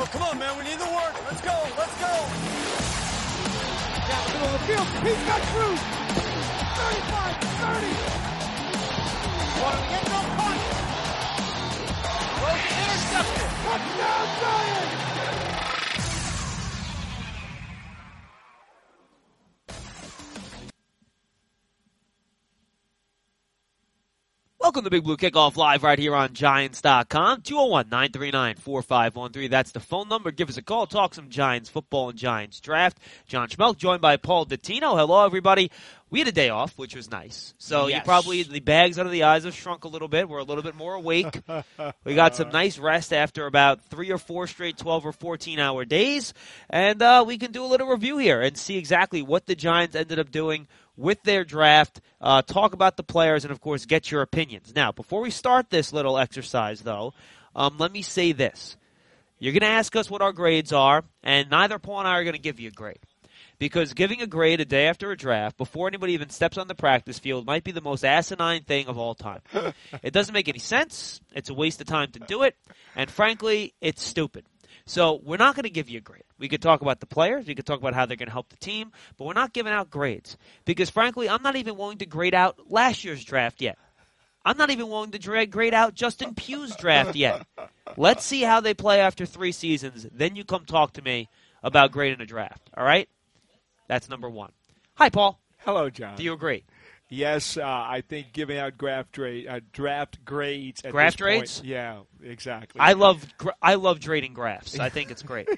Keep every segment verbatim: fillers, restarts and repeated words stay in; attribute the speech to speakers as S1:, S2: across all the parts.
S1: come on, man. We need the work. Let's go. Let's go.
S2: Down the middle of the field. He's got Cruz. thirty-five, thirty.
S3: One of the end zone punt. Rosen intercepted.
S2: Touchdown, Giants.
S4: Welcome to Big Blue Kickoff Live right here on Giants dot com. two oh one, nine three nine, four five one three. That's the phone number. Give us a call. Talk some Giants football and Giants draft. John Schmelk joined by Paul Dottino. Hello, everybody. We had a day off, which was nice. So
S5: yes.
S4: you probably, the bags under the eyes have shrunk a little bit. We're a little bit more awake. We got some nice rest after about three or four straight twelve or fourteen-hour days. And uh, we can do a little review here and see exactly what the Giants ended up doing with their draft, uh, talk about the players, and, of course, get your opinions. Now, before we start this little exercise, though, um, let me say this. You're going to ask us what our grades are, and neither Paul and I are going to give you a grade. Because giving a grade a day after a draft, before anybody even steps on the practice field, might be the most asinine thing of all time. It doesn't make any sense. It's a waste of time to do it. And, frankly, it's stupid. So we're not going to give you a grade. We could talk about the players. We could talk about how they're going to help the team. But we're not giving out grades. Because, frankly, I'm not even willing to grade out last year's draft yet. I'm not even willing to grade out Justin Pugh's draft yet. Let's see how they play after three seasons. Then you come talk to me about grading a draft. All right? That's number one. Hi, Paul.
S5: Hello, John.
S4: Do you agree?
S5: Yes, uh, I think giving out draft, dra- uh, draft grades at
S4: Graft
S5: this point,
S4: grades?
S5: yeah, exactly.
S4: I love gra- I love grading graphs. I think it's great.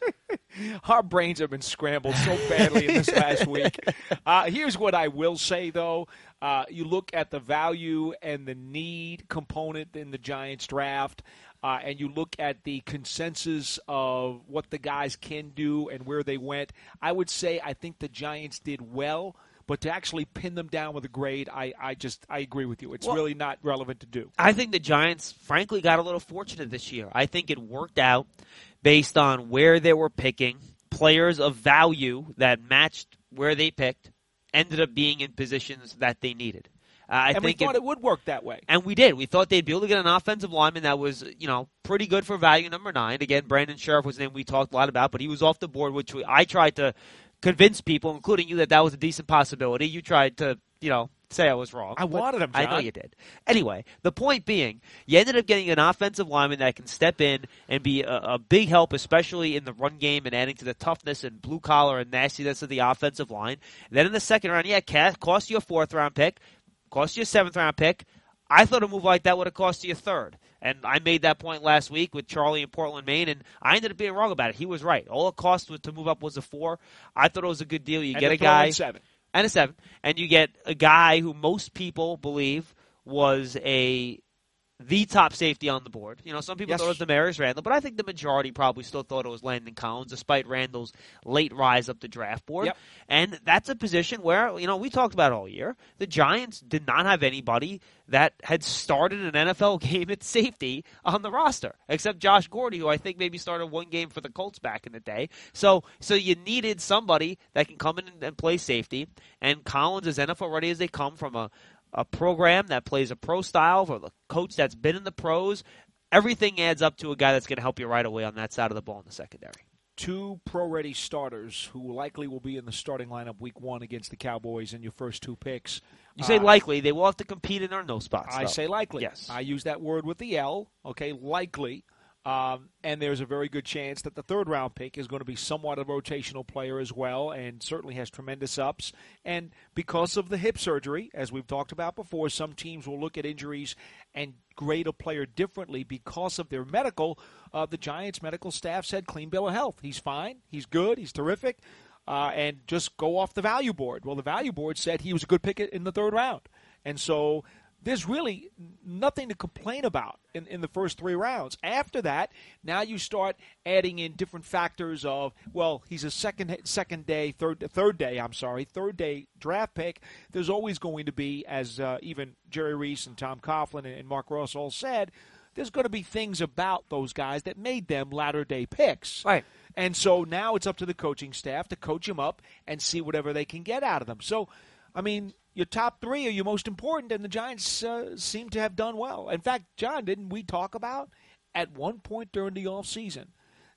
S5: Our brains have been scrambled so badly in this last week. Uh, here's what I will say, though. Uh, you look at the value and the need component in the Giants draft, uh, and you look at the consensus of what the guys can do and where they went. I would say I think the Giants did well. But to actually pin them down with a grade, I, I just I agree with you. It's
S4: well,
S5: really not relevant to do.
S4: I think the Giants, frankly, got a little fortunate this year. I think it worked out based on where they were picking. Players of value that matched where they picked ended up being in positions that they needed. Uh, I
S5: and
S4: think
S5: we thought
S4: it,
S5: it would work that way.
S4: And we did. We thought they'd be able to get an offensive lineman that was, you know, pretty good for value number nine. Again, Brandon Sheriff was the name we talked a lot about, but he was off the board, which we, I tried to convince people, including you, that that was a decent possibility. You tried to, you know, say I was wrong.
S5: I wanted him, John.
S4: I know you did. Anyway, the point being, you ended up getting an offensive lineman that can step in and be a, a big help, especially in the run game and adding to the toughness and blue-collar and nastiness of the offensive line. And then in the second round, yeah, cost you a fourth-round pick, cost you a seventh-round pick. I thought a move like that would have cost you a third. And I made that point last week with Charlie in Portland, Maine, and I ended up being wrong about it. He was right. All it cost to move up was a four. I thought it was a good deal. You
S5: and
S4: get a guy.
S5: Seven.
S4: And a seven. And you get a guy who most people believe was a the top safety on the board. You know, some people
S5: yes.
S4: thought it was Demarius Randall, but I think the majority probably still thought it was Landon Collins, despite Randall's late rise up the draft board.
S5: Yep.
S4: And that's a position where, you know, we talked about it all year. The Giants did not have anybody that had started an N F L game at safety on the roster, except Josh Gordy, who I think maybe started one game for the Colts back in the day. So so you needed somebody that can come in and play safety, and Collins is N F L ready as they come from a a program that plays a pro style, for the coach that's been in the pros. Everything adds up to a guy that's going to help you right away on that side of the ball in the secondary.
S5: Two pro-ready starters who likely will be in the starting lineup week one against the Cowboys in your first two picks.
S4: You say
S5: uh,
S4: likely. They will have to compete in their no spots,
S5: I
S4: though.
S5: say likely.
S4: Yes.
S5: I use that word with the L, okay, likely. Um, and there's a very good chance that the third-round pick is going to be somewhat a rotational player as well, and certainly has tremendous ups. And because of the hip surgery, as we've talked about before, some teams will look at injuries and grade a player differently because of their medical. Uh, the Giants' medical staff said clean bill of health. He's fine. He's good. He's terrific. Uh, and just go off the value board. Well, the value board said he was a good pick in the third round. And so there's really nothing to complain about in, in the first three rounds. After that, now you start adding in different factors of, well, he's a second second day, third third day, I'm sorry, third day draft pick. There's always going to be, as uh, even Jerry Reese and Tom Coughlin and, and Mark Ross all said, there's going to be things about those guys that made them latter-day picks.
S4: Right.
S5: And so now it's up to the coaching staff to coach them up and see whatever they can get out of them. So, I mean, your top three are your most important, and the Giants uh, seem to have done well. In fact, John, didn't we talk about at one point during the offseason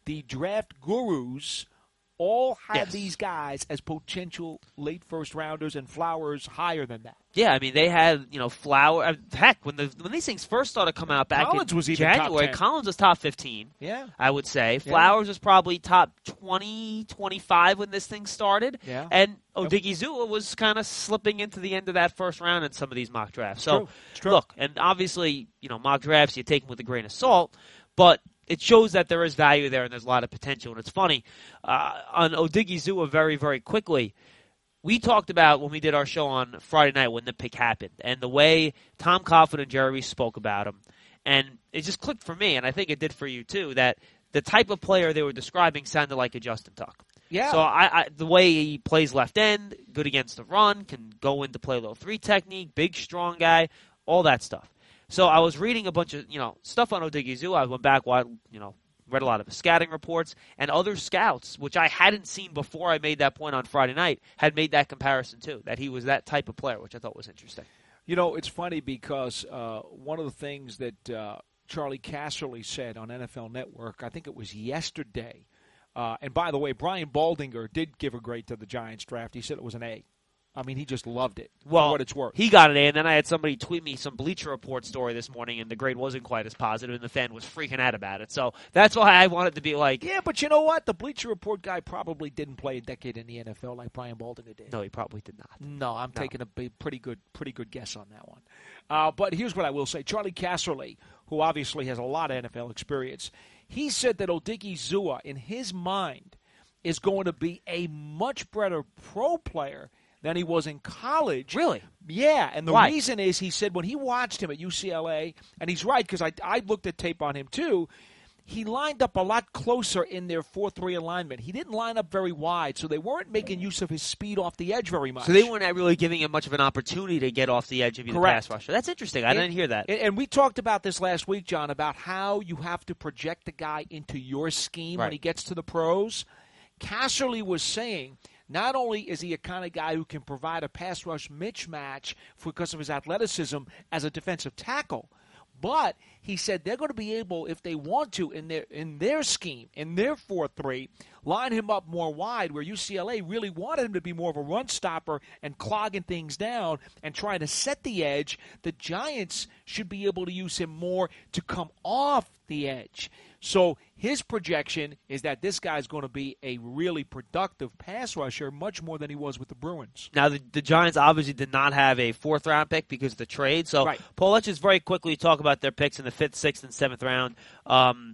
S5: the draft gurus all had
S4: Yes.
S5: these guys as potential late first rounders, and Flowers higher than that.
S4: Yeah, I mean they had you know Flower. uh, Heck, when the when these things first started coming out back
S5: Collins
S4: in
S5: was even top
S4: January,
S5: ten.
S4: Collins was top fifteen.
S5: Yeah.
S4: I would say Flowers was probably top twenty, twenty-five when this thing started.
S5: Yeah.
S4: And Odigizua was kind of slipping into the end of that first round in some of these mock drafts. So
S5: true. It's true.
S4: look, and obviously you know mock drafts you take them with a grain of salt, but it shows that there is value there and there's a lot of potential. And it's funny, uh, on Odigizua very, very quickly, we talked about when we did our show on Friday night when the pick happened and the way Tom Coughlin and Jeremy spoke about him. And it just clicked for me, and I think it did for you too, that the type of player they were describing sounded like a Justin Tuck.
S5: Yeah.
S4: So I, I, the way he plays left end, good against the run, can go into play low three technique, big, strong guy, all that stuff. So I was reading a bunch of, you know, stuff on Odigizua. I went back, you know, read a lot of his scouting reports, and other scouts, which I hadn't seen before I made that point on Friday night, had made that comparison too, that he was that type of player, which I thought was interesting.
S5: You know, it's funny because uh, one of the things that uh, Charlie Casserly said on N F L Network, I think it was yesterday, uh, and by the way, Brian Baldinger did give a grade to the Giants draft. He said it was an A. I mean, he just loved it
S4: Well,
S5: for what it's worth.
S4: He got an A, and then I had somebody tweet me some Bleacher Report story this morning, and the grade wasn't quite as positive, and the fan was freaking out about it. So that's why I wanted to be like,
S5: Yeah, but you know what? The Bleacher Report guy probably didn't play a decade in the N F L like Brian Baldinger did.
S4: no, he probably did not.
S5: No, I'm
S4: No.
S5: taking a big, pretty good, pretty good guess on that one. Uh, but here's what I will say: Charlie Casserly, who obviously has a lot of N F L experience, he said that Odigizua, in his mind, is going to be a much better pro player than he was in college.
S4: Really?
S5: Yeah, and the
S4: Why?
S5: reason is he said when he watched him at U C L A, and he's right because I, I looked at tape on him too, he lined up a lot closer in their four three alignment. He didn't line up very wide, so they weren't making use of his speed off the edge very much.
S4: So they weren't really giving him much of an opportunity to get off the edge of the
S5: Correct.
S4: pass rusher. That's interesting. I
S5: And-
S4: didn't hear that.
S5: And, and we talked about this last week, John, about how you have to project the guy into your scheme
S4: Right.
S5: when he gets to the pros. Casserly was saying not only is he a kind of guy who can provide a pass rush mismatch for, because of his athleticism as a defensive tackle, but he said they're going to be able, if they want to, in their in their scheme, in their four three, line him up more wide, where U C L A really wanted him to be more of a run stopper and clogging things down and trying to set the edge. The Giants should be able to use him more to come off the edge. So his projection is that this guy's going to be a really productive pass rusher, much more than he was with the Bruins.
S4: Now, the, the Giants obviously did not have a fourth-round pick because of the trade. So,
S5: Right.
S4: Paul, let's just very quickly talk about their picks in the fifth, sixth, and seventh round. Um,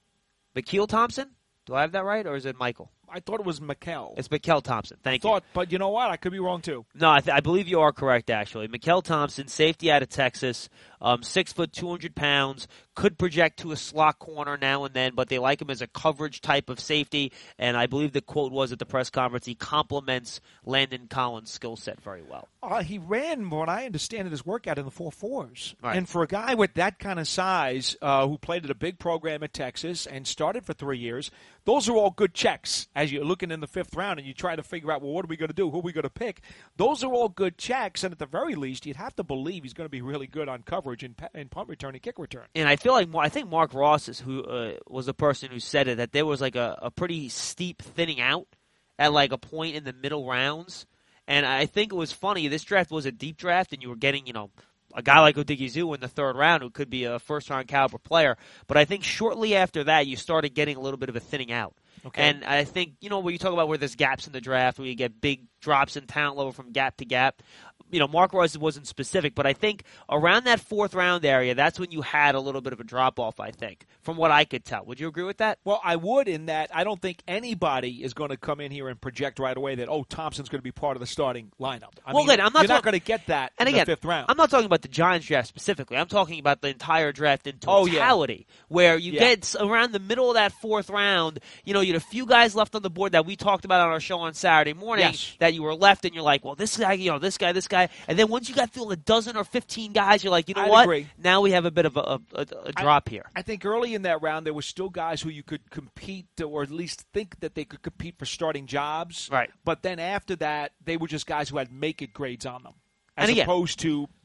S4: Mekeel Thompson? Do I have that right, or is it Michael?
S5: I thought it was Mikel.
S4: It's Mekeel Thompson. Thank you.
S5: thought, but you know what? I could be wrong too.
S4: No, I, th- I believe you are correct, actually. Mekeel Thompson, safety out of Texas, um, six foot, two hundred pounds, could project to a slot corner now and then, but they like him as a coverage type of safety, and I believe the quote was at the press conference, he complements Landon Collins' skill set very well.
S5: Uh, he ran, what I understand, in his workout in the four fours.
S4: Right.
S5: And for a guy with that kind of size uh, who played at a big program at Texas and started for three years, those are all good checks as you're looking in the fifth round and you try to figure out, well, what are we going to do? Who are we going to pick? Those are all good checks, and at the very least, you'd have to believe he's going to be really good on coverage in, in punt return and kick return.
S4: And I feel like I think Mark Ross is who uh, was the person who said it, that there was like a, a pretty steep thinning out at like a point in the middle rounds. And I think it was funny. This draft was a deep draft, and you were getting, you know, a guy like Odigizua in the third round who could be a first-round caliber player. But I think shortly after that, you started getting a little bit of a thinning out.
S5: Okay.
S4: And I think, you know, when you talk about where there's gaps in the draft, where you get big drops in talent level from gap to gap, you know, Mark Ross wasn't specific, but I think around that fourth round area, that's when you had a little bit of a drop-off, I think, from what I could tell. Would you agree with that?
S5: Well, I would, in that I don't think anybody is going to come in here and project right away that, oh, Thompson's going to be part of the starting lineup. I
S4: Well,
S5: mean,
S4: again, I'm not
S5: you're not
S4: talk-
S5: going to get that
S4: And
S5: in
S4: again,
S5: the fifth round.
S4: I'm not talking about the Giants draft specifically. I'm talking about the entire draft in
S5: Oh, yeah.
S4: totality, where you
S5: Yeah.
S4: get s- around the middle of that fourth round, you know, you had a few guys left on the board that we talked about on our show on Saturday morning
S5: Yes.
S4: that you were left, and you're like, well, this guy, you know, this guy, this guy. And then once you got through a dozen or fifteen guys, you're like, you know
S5: I'd
S4: what?
S5: agree.
S4: Now we have a bit of a, a, a, a drop here.
S5: I think early in that round, there were still guys who you could compete, or at least think that they could compete for starting jobs.
S4: Right.
S5: But then after that, they were just guys who had make-it grades on them, as
S4: And again-
S5: opposed to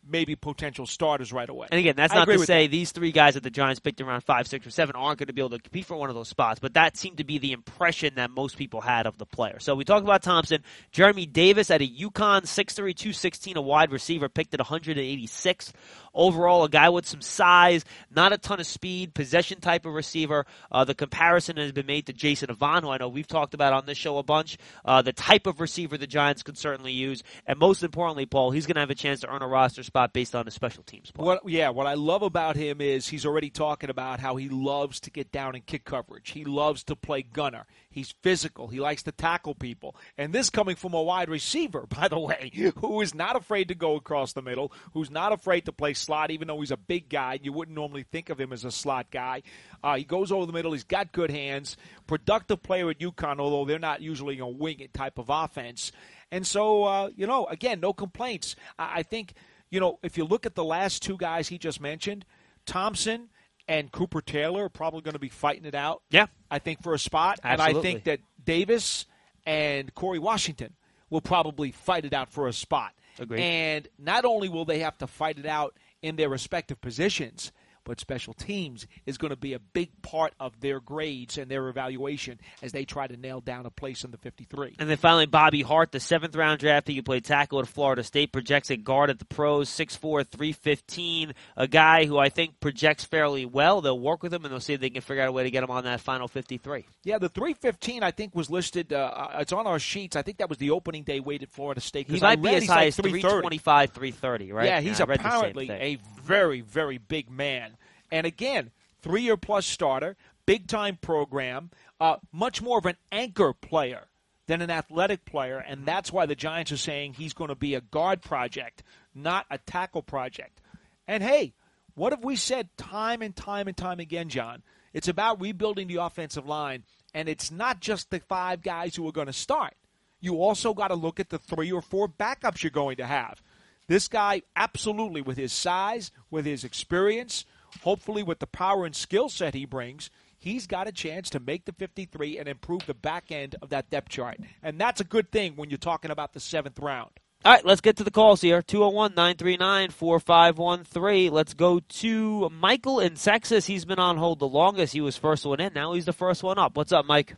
S5: maybe potential starters right away.
S4: And again, that's
S5: I
S4: not
S5: agree
S4: to
S5: with
S4: say
S5: that.
S4: these three guys that the Giants picked around five, six, or seven aren't going to be able to compete for one of those spots, but that seemed to be the impression that most people had of the player. So we talked about Thompson. Jeremy Davis at a UConn, six three, two sixteen, a wide receiver, picked at one hundred eighty-sixth. Overall, a guy with some size, not a ton of speed, possession type of receiver. Uh, the comparison has been made to Jason Avant, who I know we've talked about on this show a bunch. Uh, the type of receiver the Giants could certainly use. And most importantly, Paul, he's going to have a chance to earn a roster spot based on his special teams play.
S5: What, yeah, what I love about him is he's already talking about how he loves to get down and kick coverage. He loves to play gunner. He's physical. He likes to tackle people. And this coming from a wide receiver, by the way, who is not afraid to go across the middle, who's not afraid to play slot, even though he's a big guy. You wouldn't normally think of him as a slot guy. Uh, he goes over the middle. He's got good hands. Productive player at UConn, although they're not usually a wing-it type of offense. And so, uh, you know, again, no complaints. I, I think, you know, if you look at the last two guys he just mentioned, Thompson and Cooper Taylor are probably going to be fighting it out.
S4: Yeah.
S5: I think for a spot.
S4: Absolutely.
S5: And I think that Davis and Corey Washington will probably fight it out for a spot.
S4: Agreed.
S5: And not only will they have to fight it out in their respective positions, but special teams is going to be a big part of their grades and their evaluation as they try to nail down a place in the fifty-three.
S4: And then finally, Bobby Hart, the seventh round draft pick. He played tackle at Florida State, projects at guard at the pros, six four, three fifteen. A guy who I think projects fairly well. They'll work with him, and they'll see if they can figure out a way to get him on that final fifty-three.
S5: Yeah, the three fifteen, I think, was listed. Uh, it's on our sheets. I think that was the opening day weight at Florida State.
S4: He might
S5: I
S4: be
S5: read
S4: as
S5: he's
S4: high
S5: like
S4: as three
S5: three
S4: twenty-five, three thirty, right?
S5: Yeah, he's
S4: I read the same
S5: apparently
S4: thing.
S5: a very, very big man. And again, three-year-plus starter, big-time program, uh, much more of an anchor player than an athletic player, and that's why the Giants are saying he's going to be a guard project, not a tackle project. And, hey, what have we said time and time and time again, John? It's about rebuilding the offensive line, and it's not just the five guys who are going to start. You also got to look at the three or four backups you're going to have. This guy, absolutely, with his size, with his experience, hopefully with the power and skill set he brings, he's got a chance to make the fifty-three and improve the back end of that depth chart. And that's a good thing when you're talking about the seventh round.
S4: All right, let's get to the calls here. two oh one, nine three nine, four five one three. Let's go to Michael in Texas. He's been on hold the longest. He was first one in. Now he's the first one up. What's up, Mike?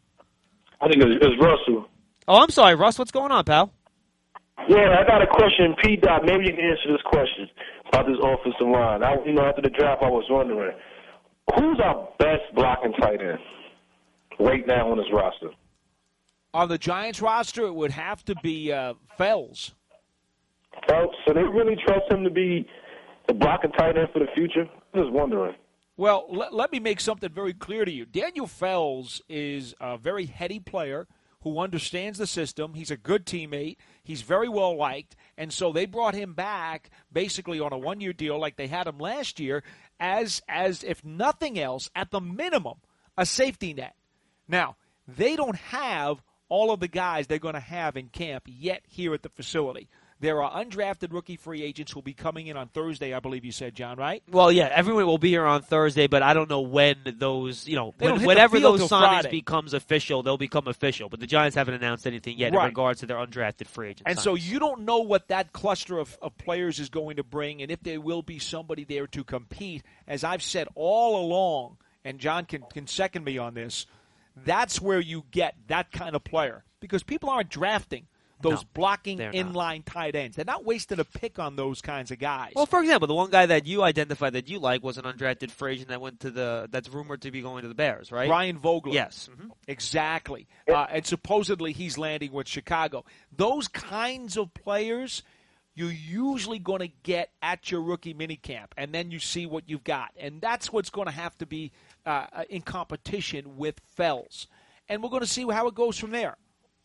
S6: I think it's, it's Russell.
S4: Oh, I'm sorry, Russ. What's going on, pal?
S6: Yeah, I got a question. P. Dot, maybe you can answer this question about this offensive line. I, you know, after the draft, I was wondering, who's our best blocking tight end right now on this roster?
S5: On the Giants roster, it would have to be uh, Fells.
S6: Fells? So they really trust him to be the blocking tight end for the future? I'm just wondering.
S5: Well, let, let me make something very clear to you. Daniel Fells is a very heady player who understands the system. He's a good teammate. He's very well liked. And so they brought him back basically on a one-year deal like they had him last year as, as if nothing else, at the minimum, a safety net. Now, they don't have all of the guys they're going to have in camp yet here at the facility. There are undrafted rookie free agents who will be coming in on Thursday, I believe you said, John, right?
S4: Well, yeah, everyone will be here on Thursday, but I don't know when those, you know,
S5: They don't
S4: when,
S5: hit the
S4: whenever
S5: field
S4: those
S5: till
S4: signings
S5: Friday.
S4: becomes official, they'll become official. But the Giants haven't announced anything yet
S5: Right.
S4: in regards to their undrafted free agents.
S5: And so you don't know what that cluster of, of players is going to bring and if there will be somebody there to compete. As I've said all along, and John can, can second me on this, that's where you get that kind of player. Because people aren't drafting those
S4: No,
S5: blocking
S4: they're
S5: inline tight ends. They're not wasting a pick on those kinds of guys.
S4: Well, for example, the one guy that you identified that you like was an undrafted free agent that went to the that's rumored to be going to the Bears, right?
S5: Brian Vogler.
S4: Yes. Mhm.
S5: Exactly. Uh, and supposedly he's landing with Chicago. Those kinds of players you're usually going to get at your rookie minicamp, and then you see what you've got. And that's what's going to have to be uh, in competition with Fells. And we're going to see how it goes from there.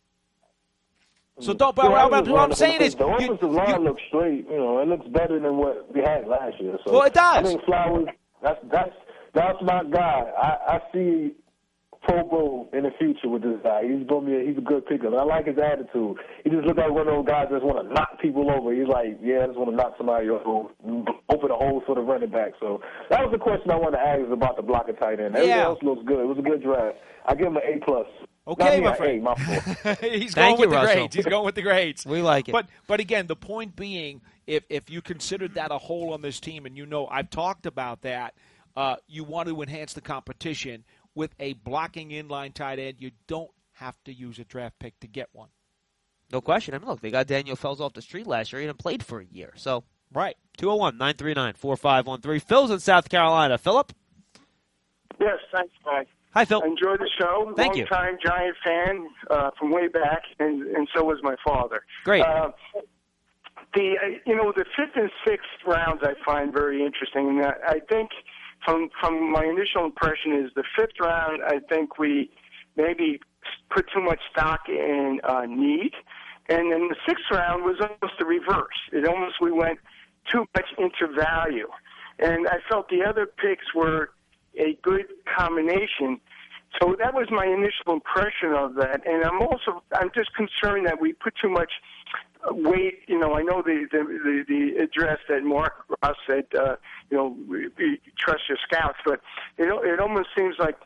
S5: So don't. But
S6: Yeah,
S5: what, what I'm saying is,
S6: the
S5: you-
S6: offensive line
S5: you-
S6: looks straight. You know, it looks better than what we had last year. So
S5: Well, it does.
S6: I think Flowers. That's that's that's my guy. I, I see Pro Bowl in the future with this guy. He's going to be. A, he's a good pickup. I like his attitude. He just looks like one of those guys that just want to knock people over. He's like, yeah, I just want to knock somebody over, open a hole for the running back. So that was the question I wanted to ask about the blocker tight end. Everything
S5: Yeah.
S6: else looks good. It was a good draft. I give him an A plus.
S5: Okay,
S6: Not
S5: my
S6: me,
S5: friend.
S6: A, my fault.
S5: He's
S4: Thank
S5: going
S4: you,
S5: with the
S4: Russell.
S5: grades. He's going with the grades.
S4: We like it.
S5: But but again, the point being, if if you considered that a hole on this team, and you know I've talked about that, uh, you want to enhance the competition with a blocking inline tight end. You don't have to use a draft pick to get one.
S4: No question. I mean, look, they got Daniel Fells off the street last year. He didn't played for a year. So,
S5: Right.
S4: two oh one, nine three nine, four five one three. Phil's in South Carolina. Philip?
S7: Yes, thanks, Mike.
S4: Hi, Phil.
S7: I enjoy the show.
S4: Thank you.
S7: Long-time Giant fan uh, from way back, and, and so was my father.
S4: Great.
S7: Uh, the uh, you know the fifth and sixth rounds I find very interesting, and I, I think from from my initial impression is the fifth round. I think we maybe put too much stock in uh, need, and then the sixth round was almost the reverse. It almost we went too much into value, and I felt the other picks were a good combination. So that was my initial impression of that, and I'm also I'm just concerned that we put too much weight. You know, I know the the the, the address that Mark Ross said. Uh, you know, we, we trust your scouts, but it it almost seems like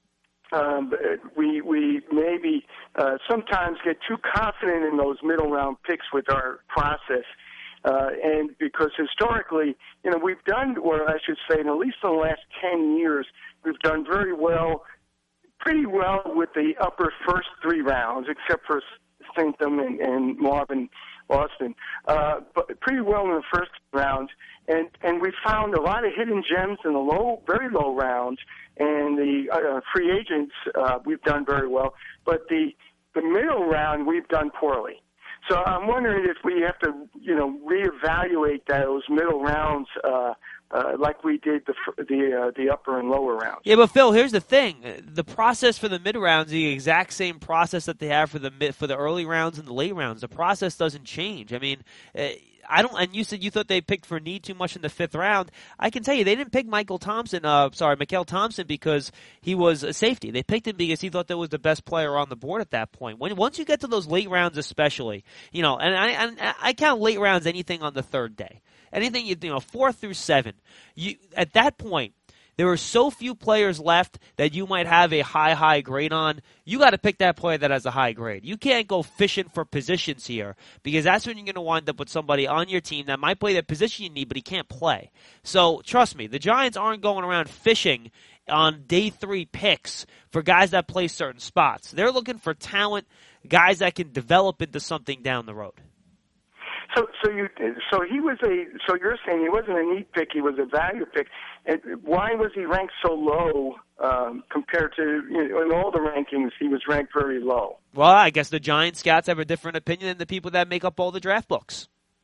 S7: um, we we maybe uh, sometimes get too confident in those middle round picks with our process. Uh, and because historically, you know, we've done, or I should say, in at least in the last ten years, we've done very well, pretty well with the upper first three rounds, except for Stintham and, and Marvin Austin, uh, but pretty well in the first rounds. And, and we found a lot of hidden gems in the low, very low rounds, and the uh, free agents, uh, we've done very well. But the, the middle round, we've done poorly. So I'm wondering if we have to, you know, reevaluate those middle rounds uh, uh, like we did the the uh, the upper and lower rounds.
S4: Yeah, but Phil, here's the thing: the process for the mid rounds is the exact same process that they have for the mid, for the early rounds and the late rounds. The process doesn't change. I mean. Uh, I don't, and you said you thought they picked for need too much in the fifth round. I can tell you they didn't pick Michael Thompson, uh, sorry, Mikael Thompson because he was a safety. They picked him because he thought that was the best player on the board at that point. When once you get to those late rounds, especially, you know, and I and I count late rounds anything on the third day, anything you you know four through seven. You at that point. There are so few players left that you might have a high, high grade on. You got to pick that player that has a high grade. You can't go fishing for positions here because that's when you're going to wind up with somebody on your team that might play the position you need, but he can't play. So trust me, the Giants aren't going around fishing on day three picks for guys that play certain spots. They're looking for talent, guys that can develop into something down the road.
S7: So, so you, so he was a. So you're saying he wasn't a neat pick; he was a value pick. And why was he ranked so low um, compared to you know, in all the rankings? He was ranked very low.
S4: Well, I guess the Giant scouts have a different opinion than the people that make up all the draft books.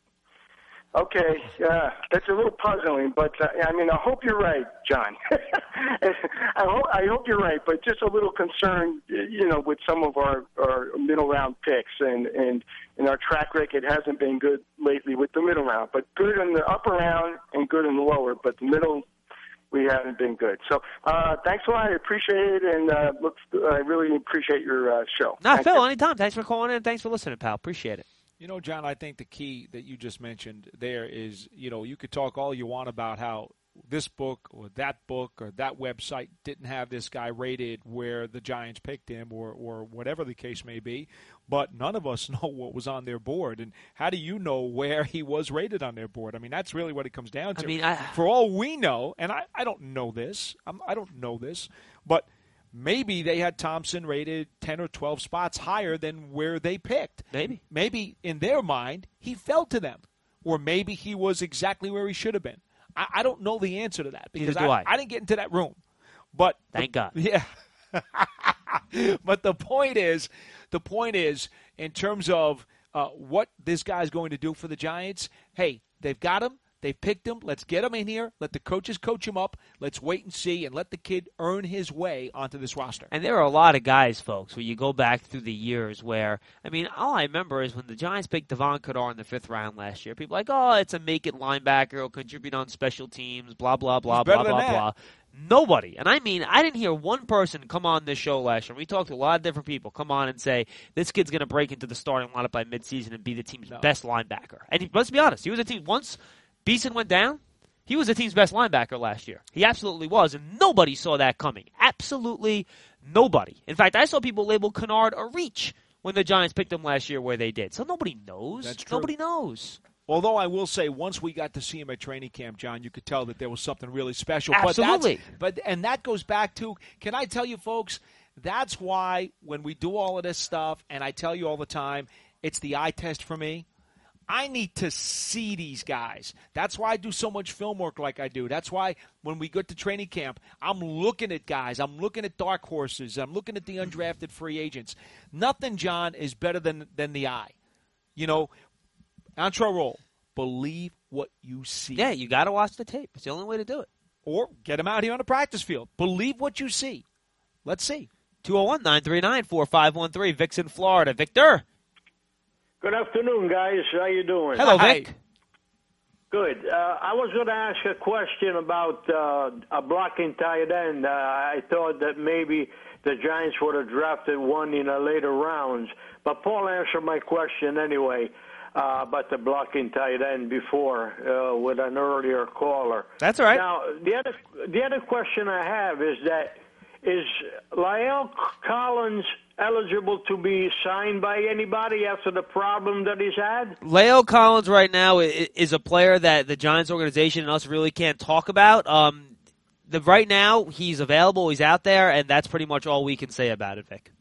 S7: Okay, yeah, that's a little puzzling, but uh, I mean, I hope you're right, John. I hope I hope you're right, but just a little concerned, you know, with some of our, our middle round picks, and and and our track record hasn't been good lately with the middle round, but good in the upper round and good in the lower, but the middle we haven't been good. So uh, thanks a lot, I appreciate it, and uh, look, I really appreciate your uh, show.
S4: Nah,
S7: Thank
S4: Phil,
S7: you.
S4: anytime. Thanks for calling in. Thanks for listening, pal. Appreciate it.
S5: You know, John, I think the key that you just mentioned there is, you know, you could talk all you want about how this book or that book or that website didn't have this guy rated where the Giants picked him or, or whatever the case may be, but none of us know what was on their board. And how do you know where he was rated on their board? I mean, that's really what it comes down to.
S4: I mean, I,
S5: For all we know, and I, I don't know this, I'm, I don't know this, but maybe they had Thompson rated ten or twelve spots higher than where they picked.
S4: Maybe.
S5: Maybe in their mind, he fell to them. Or maybe he was exactly where he should have been. I, I don't know the answer to that because
S4: Neither do
S5: I,
S4: I.
S5: I didn't get into that room. But
S4: Thank God.
S5: Yeah. But the point is, the point is, in terms of uh, what this guy's going to do for the Giants, hey, they've got him. They've picked him. Let's get him in here. Let the coaches coach him up. Let's wait and see and let the kid earn his way onto this roster.
S4: And there are a lot of guys, folks, where you go back through the years where, I mean, all I remember is when the Giants picked Devon Kadar in the fifth round last year. People are like, oh, it's a make-it linebacker. He'll contribute on special teams, blah, blah, blah,
S5: He's better
S4: blah, blah,
S5: than that.
S4: blah. Nobody, and I mean, I didn't hear one person come on this show last year. We talked to a lot of different people come on and say, this kid's going to break into the starting lineup by midseason and be the team's
S5: No.
S4: best linebacker. And he, let's be honest, he was a team, once Beeson went down, he was the team's best linebacker last year. He absolutely was, and nobody saw that coming. Absolutely Nobody. In fact, I saw people label Kennard a reach when the Giants picked him last year where they did. So nobody knows.
S5: That's true.
S4: Nobody knows.
S5: Although I will say, once we got to see him at training camp, John, you could tell that there was something really special.
S4: Absolutely.
S5: But, that's, but and that goes back to, can I tell you, folks, that's why when we do all of this stuff, and I tell you all the time, it's the eye test for me. I need to see these guys. That's why I do so much film work like I do. That's why when we get to training camp, I'm looking at guys. I'm looking at dark horses. I'm looking at the undrafted free agents. Nothing, John, is better than, than the eye. You know, intro roll. Believe what you see.
S4: Yeah, you got to watch the tape. It's the only way to do it.
S5: Or get them out here on the practice field. Believe what you see. Let's see.
S4: two oh one, nine three nine, four five one three, Vic's in Florida. Victor.
S8: Good afternoon, guys. How you doing?
S4: Hello,
S5: Hi.
S4: Vic.
S8: Good. Uh, I was going to ask a question about uh, a blocking tight end. Uh, I thought that maybe the Giants would have drafted one in the later rounds, but Paul answered my question anyway uh, about the blocking tight end before uh, with an earlier caller.
S4: That's all right.
S8: Now, the other the other question I have is that is La'el Collins eligible to be signed by anybody after the problem that he's had?
S4: La'el Collins right now is a player that the Giants organization and us really can't talk about. Um, the, right now, he's available, he's out there, and that's pretty much all we can say about it, Vic.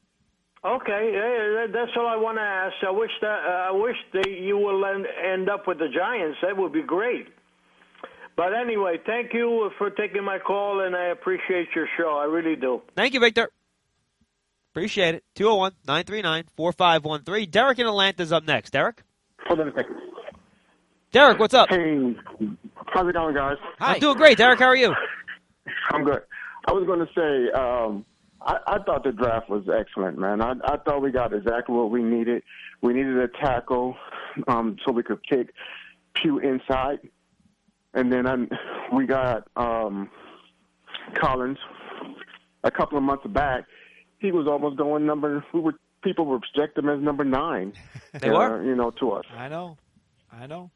S8: Okay, yeah, that's all I want to ask. I wish that uh, I wish that you will end, end up with the Giants. That would be great. But anyway, thank you for taking my call, and I appreciate your show. I really do.
S4: Thank you, Victor. Appreciate it. two oh one, nine three nine, four five one three. Derek in Atlanta's up next. Derek?
S6: Hold on a second.
S4: Derek, what's up?
S6: Hey, how's it going, guys?
S5: Hi.
S4: I'm doing great. Derek, how are you?
S6: I'm good. I was going to say, um, I, I thought the draft was excellent, man. I, I thought we got exactly what we needed. We needed a tackle um, so we could kick Pugh inside. And then I, we got um, Collins a couple of months back. He was almost going number. We were people were projecting him as number nine.
S4: They
S6: uh,
S4: were,
S6: you know, to us.
S5: I know, I know.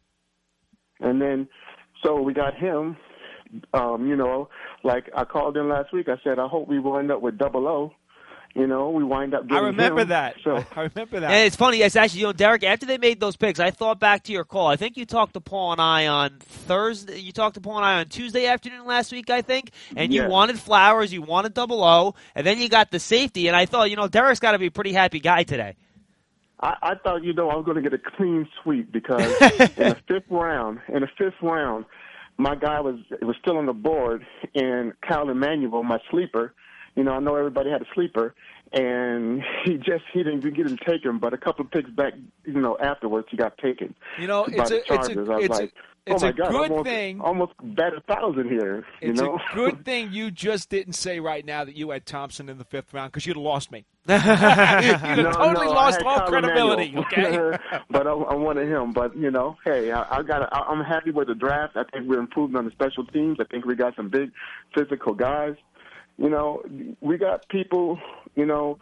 S6: And then, so we got him. Um, you know, like I called in last week. I said, I hope we wind up with double O. You know, we wind up
S5: I
S6: getting
S5: remember
S6: him.
S5: that.
S6: So
S5: I remember that.
S4: And it's funny. It's actually, you know, Derek, after they made those picks, I thought back to your call. I think you talked to Paul and I on Thursday. You talked to Paul and I on Tuesday afternoon last week, I think. And you
S6: Yeah.
S4: wanted Flowers, you wanted double O, and then you got the safety. And I thought, you know, Derek's got to be a pretty happy guy today.
S6: I, I thought, you know, I was going to get a clean sweep because in the fifth round, in the fifth round, my guy was was still on the board, and Kyle Emanuel, my sleeper. You know, I know everybody had a sleeper, and he just he didn't get him taken, but a couple of picks back, you know, afterwards he got taken.
S5: You know,
S6: by
S5: it's
S6: the
S5: a, it's
S6: Chargers.
S5: a,
S6: I was
S5: it's
S6: like,
S5: a, it's
S6: oh my
S5: a
S6: God,
S5: good
S6: almost,
S5: thing.
S6: almost bet a thousand here. You
S5: It's
S6: know?
S5: a good thing you just didn't say right now that you had Thompson in the fifth round because you'd have lost me. you'd have
S6: No,
S5: totally
S6: no, I
S5: lost
S6: had
S5: all
S6: Kyle
S5: credibility.
S6: Emanuel.
S5: Okay.
S6: but I, I wanted him. But you know, hey, I, I got. I'm happy with the draft. I think we're improving on the special teams. I think we got some big physical guys. You know, we got people. You know,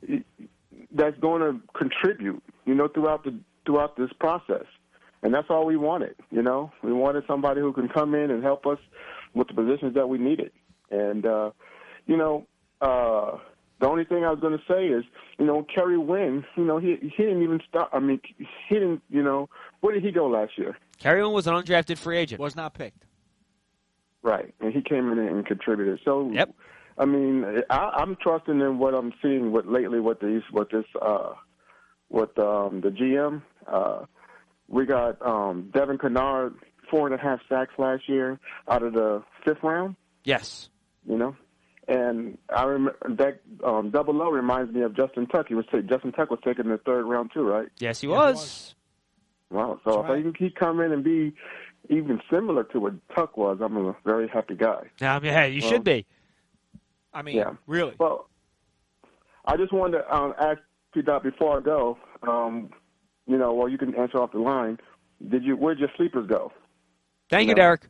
S6: that's going to contribute. You know, throughout the throughout this process, and that's all we wanted. You know, we wanted somebody who can come in and help us with the positions that we needed. And uh, you know. Uh, The only thing I was going to say is, you know, Kerry Wynn, you know, he he didn't even start. I mean, he didn't, you know, where did he go last year?
S4: Kerry Wynn was an undrafted free agent.
S5: Was not picked.
S6: Right, and he came in and contributed. So,
S4: Yep.
S6: I mean, I, I'm trusting in what I'm seeing with lately with these, with this, uh, with um, the G M. Uh, we got um, Devin Kennard, four and a half sacks last year out of the fifth round.
S4: Yes.
S6: You know. And I remember that um, double O reminds me of Justin Tuck. He was t- Justin Tuck was taken in the third round too, right?
S4: Yes, he
S5: Yes,
S4: was.
S5: he
S6: Wow. So
S5: That's
S6: if
S5: right.
S6: I can he come in and be even similar to what Tuck was, I'm a very happy guy.
S4: I mean, hey, you
S6: Well,
S4: should be.
S5: I mean,
S6: Yeah.
S5: really.
S6: Well, I just wanted to um, ask you that before I go. Um, you know, well, you can answer off the line. Did you? Where'd your sleepers go?
S4: Thank you,
S6: No.
S4: Derek.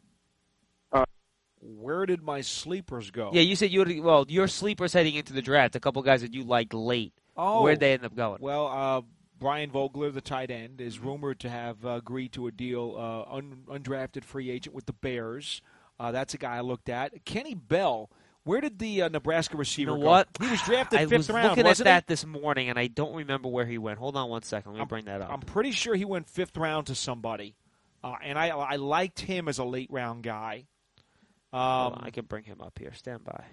S5: Where did my sleepers go?
S4: Yeah, you said you would. Well, your sleepers heading into the draft. A couple guys that you liked late.
S5: Oh.
S4: Where'd they end up going?
S5: Well, uh, Brian Vogler, the tight end, is rumored to have uh, agreed to a deal, uh, un- undrafted free agent with the Bears. Uh, that's a guy I looked at. Kenny Bell Where did the uh, Nebraska receiver
S4: You know
S5: go?
S4: what?
S5: He was drafted
S4: I
S5: fifth
S4: was
S5: round,
S4: looking at
S5: wasn't
S4: that
S5: he?
S4: this morning, and I don't remember where he went. Hold on one second. Let me
S5: I'm,
S4: bring that up.
S5: I'm pretty sure he went fifth round to somebody, uh, and I I liked him as a late round guy. Um,
S4: Hold on, I can bring him up here. Stand by.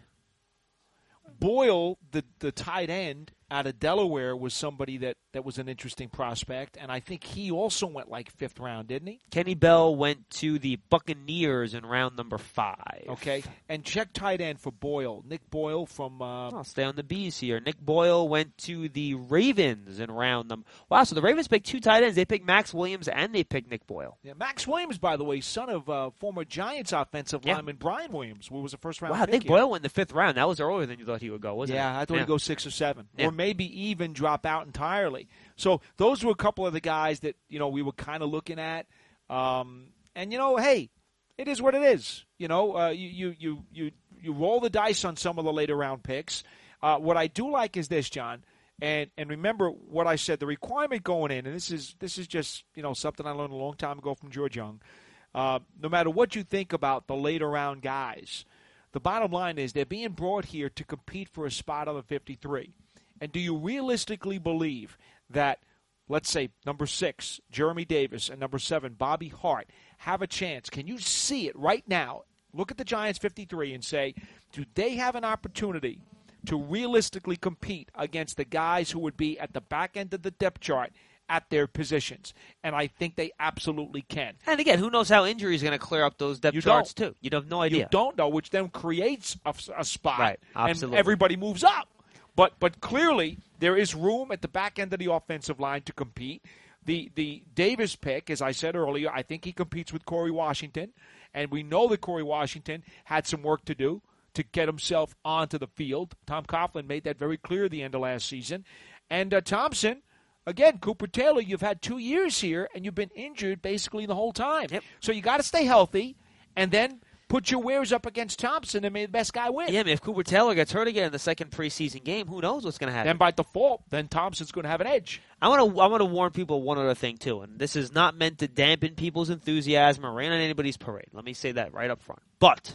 S5: Boyle, the the tight end out of Delaware, was somebody that, that was an interesting prospect, and I think he also went like fifth round, didn't he?
S4: Kenny Bell went to the Buccaneers in round number five.
S5: Okay, and check tight end for Boyle. Nick Boyle from... Uh,
S4: I'll stay on the B's here. Nick Boyle went to the Ravens in round number... Wow, so the Ravens picked two tight ends. They picked Max Williams and they picked Nick Boyle.
S5: yeah, Max Williams, by the way, son of uh, former Giants offensive
S4: Yeah.
S5: lineman Brian Williams, who was a first-round
S4: Wow,
S5: pick
S4: Nick
S5: here.
S4: Boyle went in the fifth round. That was earlier than you thought he would go, wasn't it?
S5: Yeah, I thought he'd go six or seven,
S4: Yeah.
S5: or maybe even drop out entirely. So those were a couple of the guys that you know we were kind of looking at. Um, and you know, hey, it is what it is. You know, uh, you, you you you you roll the dice on some of the later round picks. Uh, what I do like is this, John, and and remember what I said. The requirement going in, and this is this is just you know something I learned a long time ago from George Young. Uh, no matter what you think about the later round guys, the bottom line is they're being brought here to compete for a spot on the fifty-three. And do you realistically believe that, let's say, number six, Jeremy Davis, and number seven, Bobby Hart, have a chance? Can you see it right now? Look at the Giants fifty-three and say, do they have an opportunity to realistically compete against the guys who would be at the back end of the depth chart at their positions? And I think they absolutely can.
S4: And again, who knows how injury is going to clear up those depth
S5: You
S4: charts,
S5: don't.
S4: too. You have no idea.
S5: You don't know, which then creates a, a spot,
S4: Right,
S5: and
S4: absolutely.
S5: everybody moves up. But but clearly there is room at the back end of the offensive line to compete. The the Davis pick, as I said earlier, I think he competes with Corey Washington, and we know that Corey Washington had some work to do to get himself onto the field. Tom Coughlin made that very clear at the end of last season. And uh, Thompson, again, Cooper Taylor, you've had two years here, and you've been injured basically the whole time.
S4: Yep.
S5: So you got to stay healthy, and then put your wares up against Thompson and may the best guy win.
S4: Yeah, I mean, if Cooper Taylor gets hurt again in the second preseason game, who knows what's going to happen?
S5: Then by default, then Thompson's going to have an edge.
S4: I want to I want to warn people one other thing, too, and this is not meant to dampen people's enthusiasm or rain on anybody's parade. Let me say that right up front. But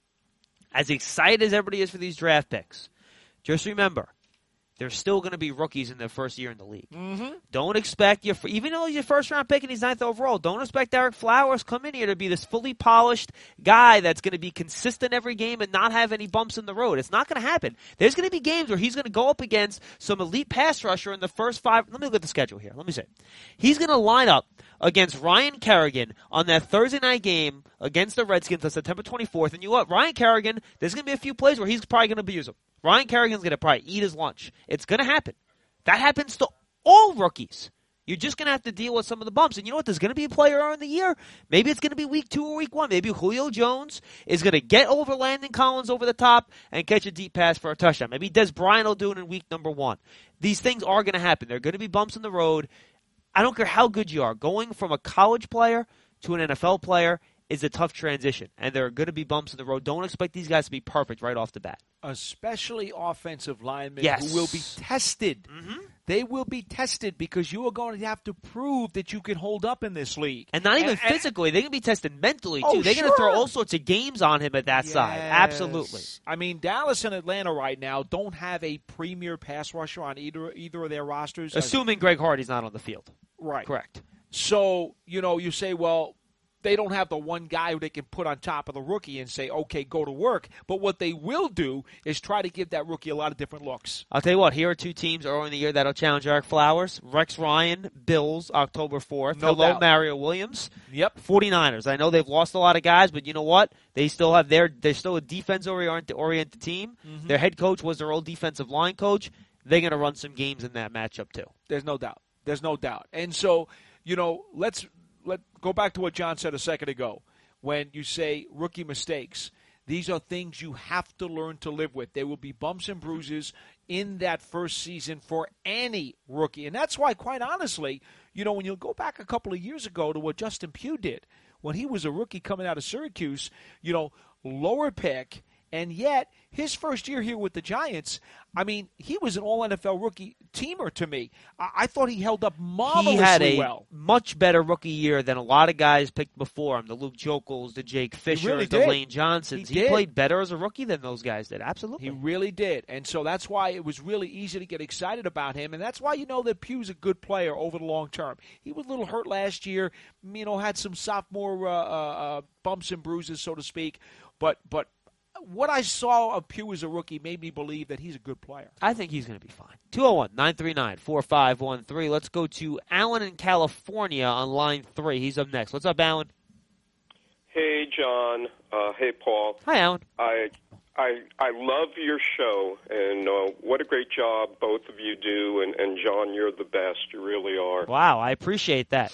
S4: as excited as everybody is for these draft picks, just remember, there's still going to be rookies in their first year in the league.
S5: Mm-hmm.
S4: Don't expect your even though he's your first round pick and he's ninth overall. Don't expect Eric Flowers come in here to be this fully polished guy that's going to be consistent every game and not have any bumps in the road. It's not going to happen. There's going to be games where he's going to go up against some elite pass rusher in the first five. Let me look at the schedule here. Let me see. He's going to line up against Ryan Kerrigan on that Thursday night game against the Redskins on September twenty-fourth. And you know what? Ryan Kerrigan, there's going to be a few plays where he's probably going to abuse him. Ryan Kerrigan's going to probably eat his lunch. It's going to happen. That happens to all rookies. You're just going to have to deal with some of the bumps. And you know what? There's going to be a player in the year. Maybe it's going to be week two or week one. Maybe Julio Jones is going to get over Landon Collins over the top and catch a deep pass for a touchdown. Maybe Des Bryant will do it in week number one. These things are going to happen. There are going to be bumps in the road. I don't care how good you are. Going from a college player to an N F L player is a tough transition, and there are going to be bumps in the road. Don't expect these guys to be perfect right off the bat.
S5: Especially offensive linemen
S4: Yes.
S5: who will be tested.
S4: Mm-hmm.
S5: They will be tested because you are going to have to prove that you can hold up in this league.
S4: And not even
S5: And- and-
S4: physically. They're going to be tested mentally, too.
S5: Oh,
S4: They're going to throw
S5: sure.
S4: all sorts of games on him at that side.
S5: Yes.
S4: Absolutely.
S5: I mean, Dallas and Atlanta right now don't have a premier pass rusher on either either of their rosters.
S4: Assuming Greg Hardy's not on the field.
S5: Right.
S4: Correct.
S5: So, you know, you say, well, they don't have the one guy who they can put on top of the rookie and say, okay, go to work. But what they will do is try to give that rookie a lot of different looks.
S4: I'll tell you what, here are two teams early in the year that'll challenge Eric Flowers. Rex Ryan, Bills, October fourth.
S5: No
S4: Hello,
S5: doubt.
S4: Mario Williams.
S5: Yep.
S4: forty-niners. I know they've lost a lot of guys, but you know what? They still have their, they're still a defense-oriented team.
S5: Mm-hmm.
S4: Their head coach was their old defensive line coach. They're going to run some games in that matchup, too.
S5: There's no doubt. There's no doubt. And so, you know, let's let go back to what John said a second ago. When you say rookie mistakes, these are things you have to learn to live with. There will be bumps and bruises in that first season for any rookie. And that's why, quite honestly, you know, when you go back a couple of years ago to what Justin Pugh did, when he was a rookie coming out of Syracuse, you know, lower pick, And yet, his first year here with the Giants, I mean, he was an all-N F L rookie teamer to me. I, I thought he held up marvelously
S4: he had a
S5: well.
S4: much better rookie year than a lot of guys picked before him. The Luke Jokels, the Jake Fishers,
S5: really
S4: the
S5: did.
S4: Lane Johnsons.
S5: He
S4: He,
S5: did.
S4: played better as a rookie than those guys did. Absolutely.
S5: He really did. And so that's why it was really easy to get excited about him. And that's why you know that Pugh's a good player over the long term. He was a little hurt last year, you know, had some sophomore uh, uh, bumps and bruises, so to speak. But but what I saw of Pugh as a rookie made me believe that he's a good player.
S4: I think he's going to be fine. two oh one, nine three nine, four five one three. Let's go to Alan in California on line three. He's up next. What's up, Alan?
S9: Hey, John. Uh, hey, Paul.
S4: Hi, Alan.
S9: I I I love your show, and uh, what a great job both of you do. And, and John, you're the best. You really are.
S4: Wow, I appreciate that.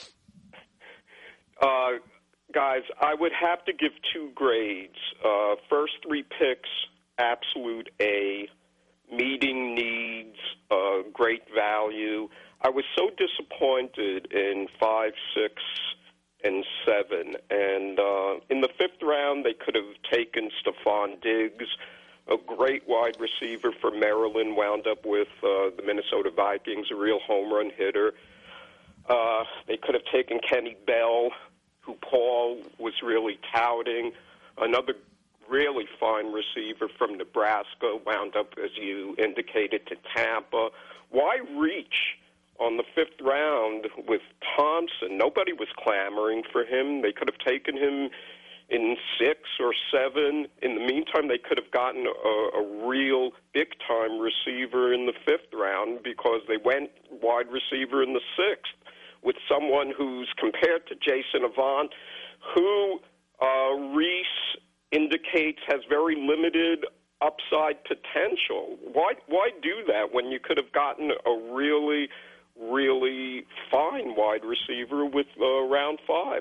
S9: Uh, guys, I would have to give two grades. Uh, first three picks, absolute A. Meeting needs, uh, great value. I was so disappointed in five, six, and seven. And uh, in the fifth round, they could have taken Stephon Diggs, a great wide receiver for Maryland, wound up with uh, the Minnesota Vikings, a real home run hitter. Uh, they could have taken Kenny Bell, who Paul was really touting, another really fine receiver from Nebraska, wound up, as you indicated, to Tampa. Why reach on the fifth round with Thompson? Nobody was clamoring for him. They could have taken him in six or seven. In the meantime, they could have gotten a, a real big-time receiver in the fifth round because they went wide receiver in the sixth with someone who's compared to Jason Avant, who uh, Reese indicates has very limited upside potential. Why why do that when you could have gotten a really, really fine wide receiver with uh, round five?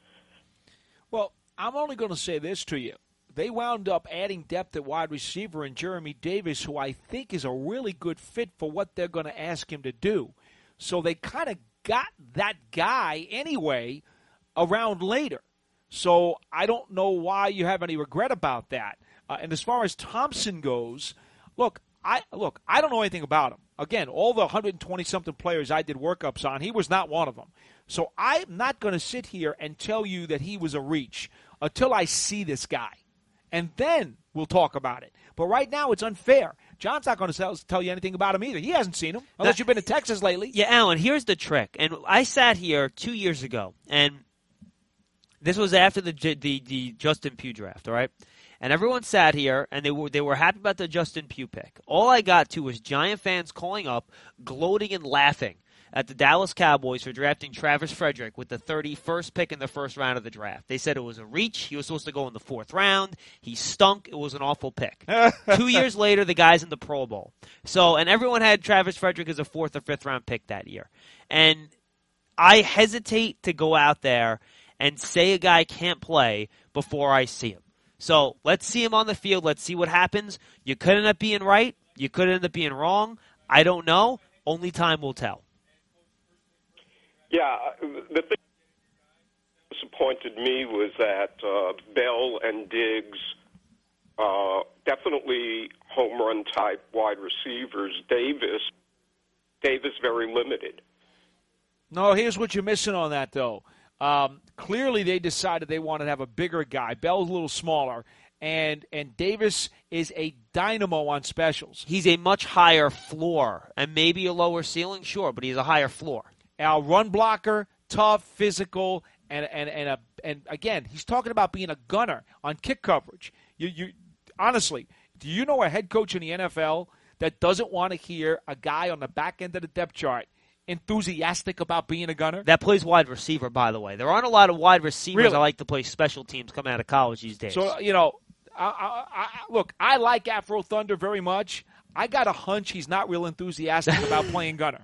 S5: Well, I'm only going to say this to you. They wound up adding depth at wide receiver in Jeremy Davis, who I think is a really good fit for what they're going to ask him to do. So they kind of got that guy anyway around later. So I don't know why you have any regret about that. Uh, and as far as Thompson goes, look, I look, I don't know anything about him. Again, all the one hundred twenty-something players I did workups on, he was not one of them. So I'm not going to sit here and tell you that he was a reach until I see this guy. And then we'll talk about it. But right now it's unfair. John's not going to tell you anything about him either. He hasn't seen him, unless
S4: That,
S5: you've been to Texas lately.
S4: Yeah, Alan, here's the trick. And I sat here two years ago, and this was after the the, the Justin Pugh draft, all right? And everyone sat here, and they were they were happy about the Justin Pugh pick. All I got to was Giant fans calling up, gloating and laughing at the Dallas Cowboys for drafting Travis Frederick with the thirty-first pick in the first round of the draft. They said it was a reach. He was supposed to go in the fourth round. He stunk. It was an awful pick. Two years later, the guy's in the Pro Bowl. So, and everyone had Travis Frederick as a fourth or fifth round pick that year. And I hesitate to go out there and say a guy can't play before I see him. So let's see him on the field. Let's see what happens. You could end up being right. You could end up being wrong. I don't know. Only time will tell.
S9: Yeah, the thing that disappointed me was that uh, Bell and Diggs, uh, definitely home run type wide receivers. Davis, Davis very limited.
S5: No, here's what you're missing on that, though. Um, clearly, they decided they wanted to have a bigger guy. Bell's a little smaller, and and Davis is a dynamo on specials.
S4: He's a much higher floor and maybe a lower ceiling, sure, but he's a higher floor.
S5: Al run blocker, tough, physical, and and and a, and again, he's talking about being a gunner on kick coverage. You you honestly, do you know a head coach in the N F L that doesn't want to hear a guy on the back end of the depth chart enthusiastic about being a gunner?
S4: That plays wide receiver, by the way. There aren't a lot of wide receivers
S5: really?
S4: that like to play special teams coming out of college these days.
S5: So, you know, I, I, I, look, I like Afro Thunder very much. I got a hunch he's not real enthusiastic about playing gunner.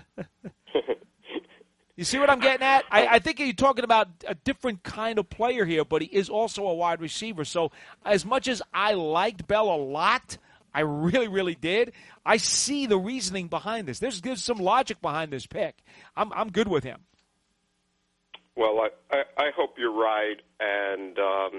S5: You see what I'm getting at? I, I think you're talking about a different kind of player here, but he is also a wide receiver. So as much as I liked Bell a lot, I really, really did, I see the reasoning behind this. There's, there's some logic behind this pick. I'm I'm good with him.
S9: Well, I, I, I hope you're right. And um,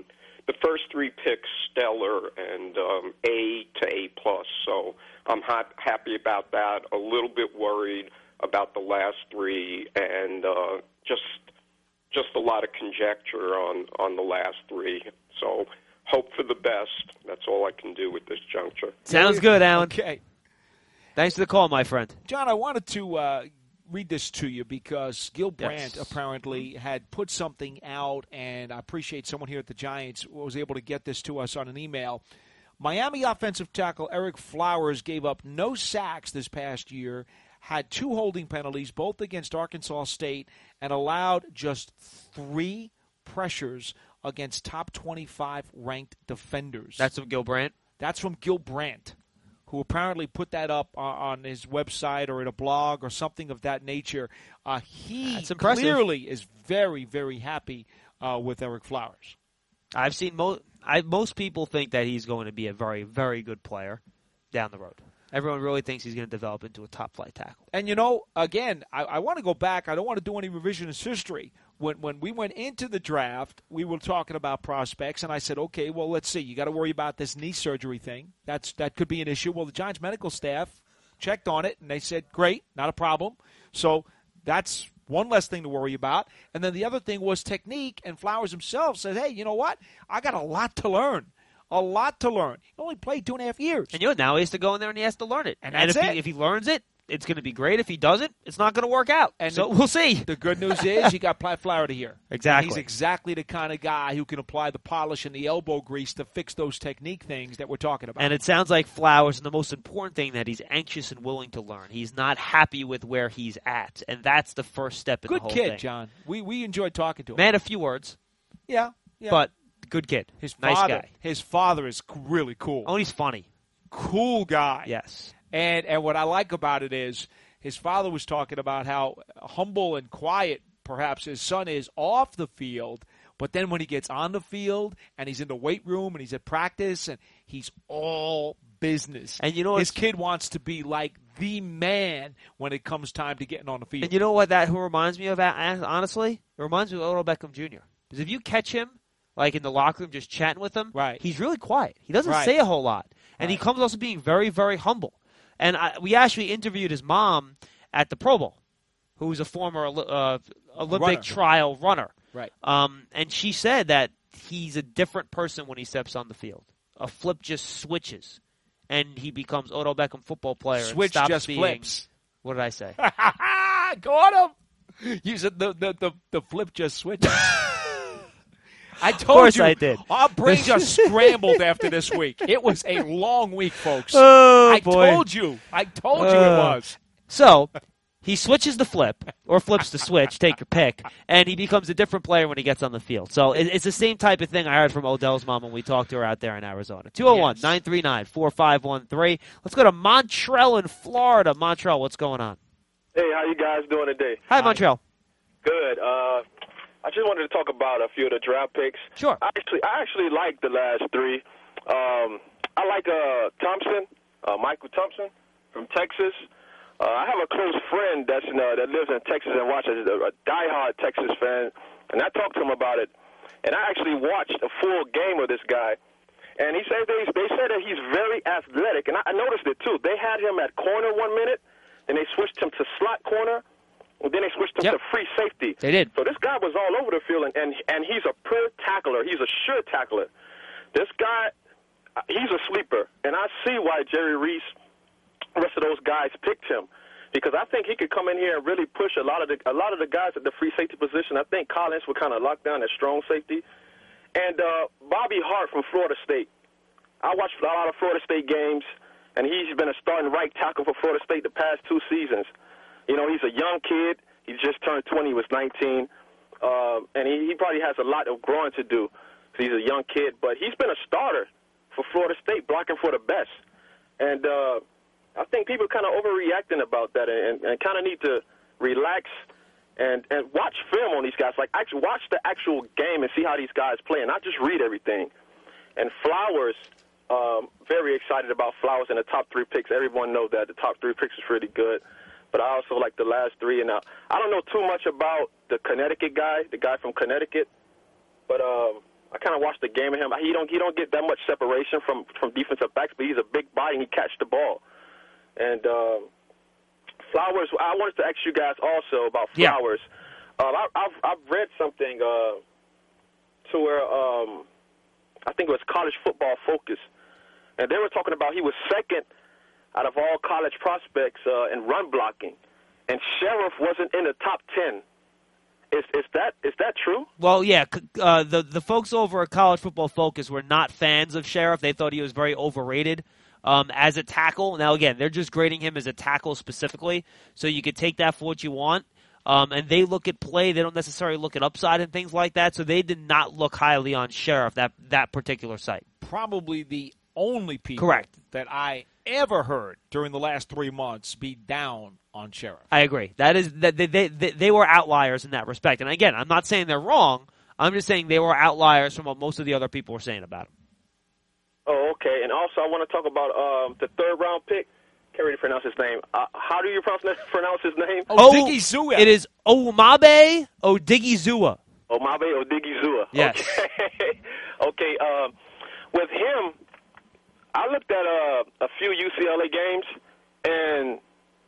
S9: the first three picks stellar and um, A to A plus. So I'm ha- happy about that. A little bit worried about the last three, and uh, just just a lot of conjecture on, on the last three. So hope for the best. That's all I can do with this juncture.
S4: Sounds good, Alan.
S5: Okay.
S4: Thanks for the call, my friend.
S5: John, I wanted to uh, read this to you because Gil Brandt
S4: Yes.
S5: apparently had put something out, and I appreciate someone here at the Giants was able to get this to us on an email. Miami offensive tackle Eric Flowers gave up no sacks this past year, had two holding penalties, both against Arkansas State, and allowed just three pressures against top twenty-five ranked defenders.
S4: That's from Gil Brandt?
S5: That's from Gil Brandt, who apparently put that up on his website or in a blog or something of that nature. Uh, he
S4: That's impressive.
S5: clearly is very, very happy uh, with Eric Flowers.
S4: I've seen mo- I, most people think that he's going to be a very, very good player down the road. Everyone really thinks he's going to develop into a top-flight tackle.
S5: And, you know, again, I, I want to go back. I don't want to do any revisionist history. When when we went into the draft, we were talking about prospects, and I said, okay, well, let's see. You got to worry about this knee surgery thing. That's That could be an issue. Well, the Giants medical staff checked on it, and they said, great, not a problem. So that's one less thing to worry about. And then the other thing was technique, and Flowers himself said, hey, you know what? I got a lot to learn. A lot to learn. He only played two and a half years.
S4: And you know, now he has to go in there and he has to learn it.
S5: And
S4: and
S5: that's
S4: if
S5: it.
S4: he if he learns it, it's going to be great. If he doesn't, it's not going to work out.
S5: And
S4: so
S5: the,
S4: we'll see.
S5: The good news is you got Platt Flower to hear.
S4: Exactly.
S5: He's exactly the kind of guy who can apply the polish and the elbow grease to fix those technique things that we're talking about.
S4: And it sounds like Flowers, and the most important thing, that he's anxious and willing to learn. He's not happy with where he's at, and that's the first step in
S5: good
S4: the whole
S5: kid,
S4: thing.
S5: John. We we enjoyed talking to him.
S4: Man, a few words,
S5: yeah, yeah.
S4: but good kid.
S5: his
S4: nice
S5: father,
S4: guy.
S5: his father is c- really cool.
S4: Oh, he's funny.
S5: Cool guy.
S4: Yes.
S5: And and what I like about it is his father was talking about how humble and quiet perhaps his son is off the field, but then when he gets on the field and he's in the weight room and he's at practice and he's all business.
S4: And you know
S5: his
S4: what's-
S5: kid wants to be like the man when it comes time to getting on the field.
S4: And you know what that who reminds me of, a- honestly? It reminds me of Odell Beckham Junior Because if you catch him, like in the locker room just chatting with him,
S5: right.
S4: he's really quiet. He doesn't
S5: Right.
S4: say a whole lot. And
S5: Right.
S4: he comes also being very, very humble. And I, we actually interviewed his mom at the Pro Bowl, who's a former uh, Olympic
S5: Runner.
S4: trial runner.
S5: Right.
S4: Um, and she said that he's a different person when he steps on the field. A flip just switches, and he becomes Odell Beckham football player.
S5: Switch
S4: and stops
S5: just
S4: being,
S5: flips.
S4: What did I say?
S5: Got him. You said the, the, the, the flip just switched. I told
S4: Of course
S5: you,
S4: I did.
S5: Our brain just scrambled after this week. It was a long week, folks.
S4: Oh,
S5: I
S4: boy.
S5: told you. I told you it
S4: Uh,
S5: was.
S4: So he switches the flip, or flips the switch, take your pick, and he becomes a different player when he gets on the field. So it, it's the same type of thing I heard from Odell's mom when we talked to her out there in Arizona. two oh one, nine three nine, four five one three. Let's go to Montreal in Florida. Montreal, what's going on?
S10: Hey, how you guys doing today?
S4: Hi, Montreal.
S10: Good. Uh, I just wanted to talk about a few of the draft picks.
S4: Sure.
S10: I actually, I actually like the last three. Um, I like uh, Thompson, uh, Michael Thompson from Texas. Uh, I have a close friend that's in, uh, that lives in Texas and watches a, a diehard Texas fan, and I talked to him about it. And I actually watched a full game of this guy, and he said they they said that he's very athletic, and I, I noticed it too. They had him at corner one minute, then they switched him to slot corner, and then they switched him
S4: Yep.
S10: to free safety.
S4: They did.
S10: So this guy was all over the field, and, and and he's a pure tackler. He's a sure tackler. This guy, uh, he's a sleeper, and I see why Jerry Reese, the rest of those guys picked him, because I think he could come in here and really push a lot of the a lot of the guys at the free safety position. I think Collins would kind of lock down at strong safety, and uh, Bobby Hart from Florida State. I watched a lot of Florida State games, and he's been a starting right tackle for Florida State the past two seasons. You know, he's a young kid. He just turned twenty. He was nineteen, uh, and he, he probably has a lot of growing to do because he's a young kid. But he's been a starter for Florida State, blocking for the best. And uh, I think people are kind of overreacting about that and, and kind of need to relax and, and watch film on these guys. Like, actually watch the actual game and see how these guys play, and not just read everything. And Flowers, um, very excited about Flowers in the top three picks. Everyone knows that the top three picks is really good. But I also like the last three. And uh, I don't know too much about the Connecticut guy, the guy from Connecticut. But um, I kind of watched the game of him. He don't he don't get that much separation from, from defensive backs, but he's a big body and he catch the ball. And uh, Flowers, I wanted to ask you guys also about Flowers. Yeah. Uh, I, I've I've read something uh, to where um, I think it was College Football Focus, and they were talking about he was second out of all college prospects uh, in run blocking, and Sheriff wasn't in the top ten. Is is that is that true?
S4: Well, yeah. Uh, the the folks over at College Football Focus were not fans of Sheriff. They thought he was very overrated um, as a tackle. Now, again, they're just grading him as a tackle specifically, so you could take that for what you want. Um, and they look at play. They don't necessarily look at upside and things like that. So they did not look highly on Sheriff, that that particular site.
S5: Probably the only people
S4: Correct.
S5: that I ever heard during the last three months be down on Sheriff.
S4: I agree. That is that they, they they they were outliers in that respect. And again, I'm not saying they're wrong. I'm just saying they were outliers from what most of the other people were saying about him.
S10: Oh, okay. And also, I want to talk about um, the third round pick. Can't really pronounce his name. Uh, how do you pronounce his name?
S5: Odigizua.
S4: It is Omabe Odigizua.
S10: Omabe Odigizua.
S4: Yes.
S10: Okay. okay. Um, with him, I looked at uh, a few U C L A games, and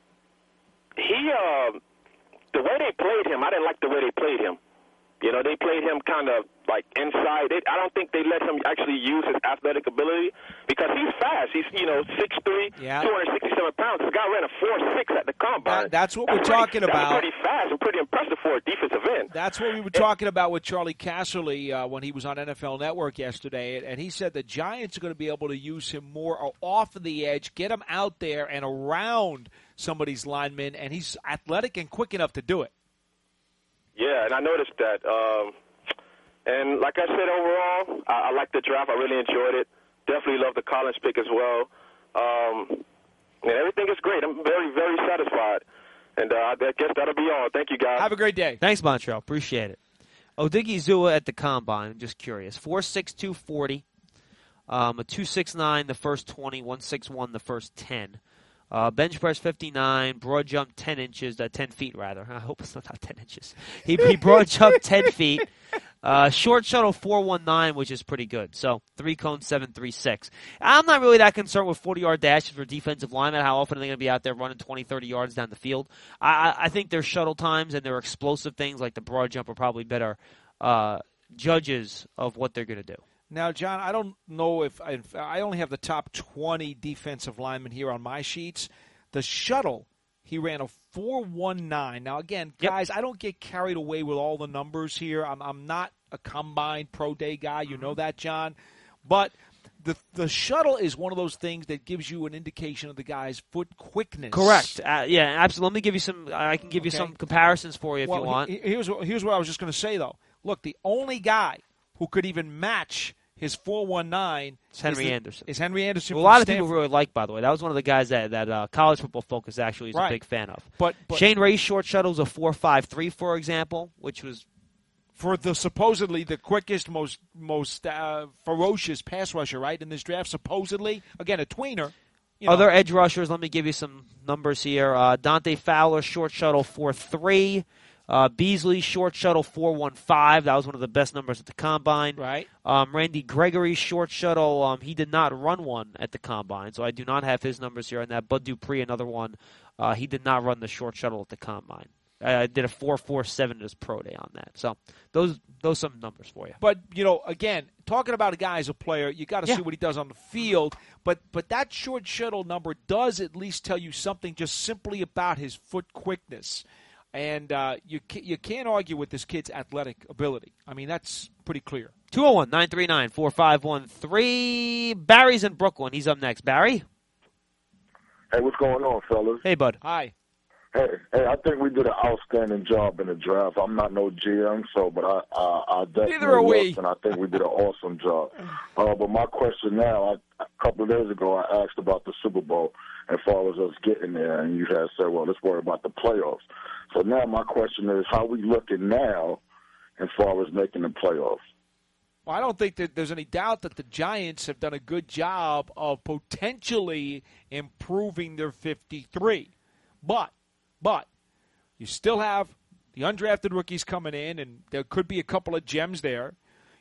S10: he, uh, the way they played him, I didn't like the way they played him. You know, they played him kind of like inside. They, I don't think they let him actually use his athletic ability because he's fast. He's, you know, six three,
S5: yeah.
S10: two hundred sixty-seven pounds. The guy ran a four six at the combine.
S5: That, that's what
S10: that's
S5: we're
S10: pretty,
S5: talking about.
S10: That's pretty fast and pretty impressive for a defensive end.
S5: That's what we were talking about with Charlie Casserly uh, when he was on N F L Network yesterday, and he said the Giants are going to be able to use him more off of the edge, get him out there and around some of these linemen, and he's athletic and quick enough to do it.
S10: Yeah, and I noticed that. Um, and like I said, overall, I, I like the draft. I really enjoyed it. Definitely love the Collins pick as well. Um, and everything is great. I'm very, very satisfied. And uh, I guess that'll be all. Thank you, guys.
S5: Have a great day.
S4: Thanks, Montreal. Appreciate it. Odigizua at the combine. I'm just curious. four six, two forty. Um, a two six nine the first twenty, one six one the first ten. Uh, bench press fifty-nine, broad jump ten inches, uh, ten feet rather. I hope it's not, not ten inches. He, he broad jumped ten feet. Uh, short shuttle four one nine, which is pretty good. So three cone seven three six. I'm not really that concerned with forty-yard dashes for defensive linemen. How often are they going to be out there running twenty, thirty yards down the field? I, I think their shuttle times and their explosive things like the broad jump are probably better uh, judges of what they're going to do.
S5: Now, John, I don't know if I, I only have the top twenty defensive linemen here on my sheets. The shuttle, he ran a four one nine. Now, again, guys, yep. I don't get carried away with all the numbers here. I'm, I'm not a combine pro day guy. You know that, John. But the the shuttle is one of those things that gives you an indication of the guy's foot quickness.
S4: Correct. Uh, yeah, absolutely. Let me give you some. I can give you okay. some comparisons for you if
S5: well,
S4: you want.
S5: He, here's what, here's what I was just going to say though. Look, the only guy who could even match his four one nine
S4: is Henry
S5: is the,
S4: Anderson.
S5: Is Henry Anderson?
S4: Well, a lot of
S5: Stanford.
S4: people really like, by the way. That was one of the guys that that uh, College Football Focus actually is
S5: right.
S4: a big fan of.
S5: But, but
S4: Shane Ray's short shuttle was a four five three, for example, which was
S5: for the supposedly the quickest, most most uh, ferocious pass rusher, right, in this draft. Supposedly, again, a tweener. You know.
S4: Other edge rushers. Let me give you some numbers here. Uh, Dante Fowler short shuttle four three. Uh, Beasley, short shuttle, four one five. That was one of the best numbers at the combine.
S5: Right.
S4: Um, Randy Gregory, short shuttle, um, he did not run one at the combine, so I do not have his numbers here on that. Bud Dupree, another one, uh, he did not run the short shuttle at the combine. I did a four four seven at his pro day on that. So those those some numbers for you.
S5: But, you know, again, talking about a guy as a player, you got to
S4: yeah.
S5: see what he does on the field. But but that short shuttle number does at least tell you something just simply about his foot quickness. And uh, you you can't argue with this kid's athletic ability. I mean, that's pretty clear.
S4: two oh one, nine three nine, four five one three. Barry's in Brooklyn. He's up next. Barry?
S6: Hey, what's going on, fellas?
S4: Hey, bud.
S5: Hi.
S6: Hey, hey, I think we did an outstanding job in the draft. I'm not no G M, so but I, I, I definitely
S5: Neither are we.
S6: looked, and I think we did an awesome job. Uh, but my question now, I, a couple of days ago, I asked about the Super Bowl as far as us getting there, and you had said, well, let's worry about the playoffs. So now my question is, how we looking now as far as making the playoffs?
S5: Well, I don't think that there's any doubt that the Giants have done a good job of potentially improving their fifty-three. But, but, you still have the undrafted rookies coming in, and there could be a couple of gems there.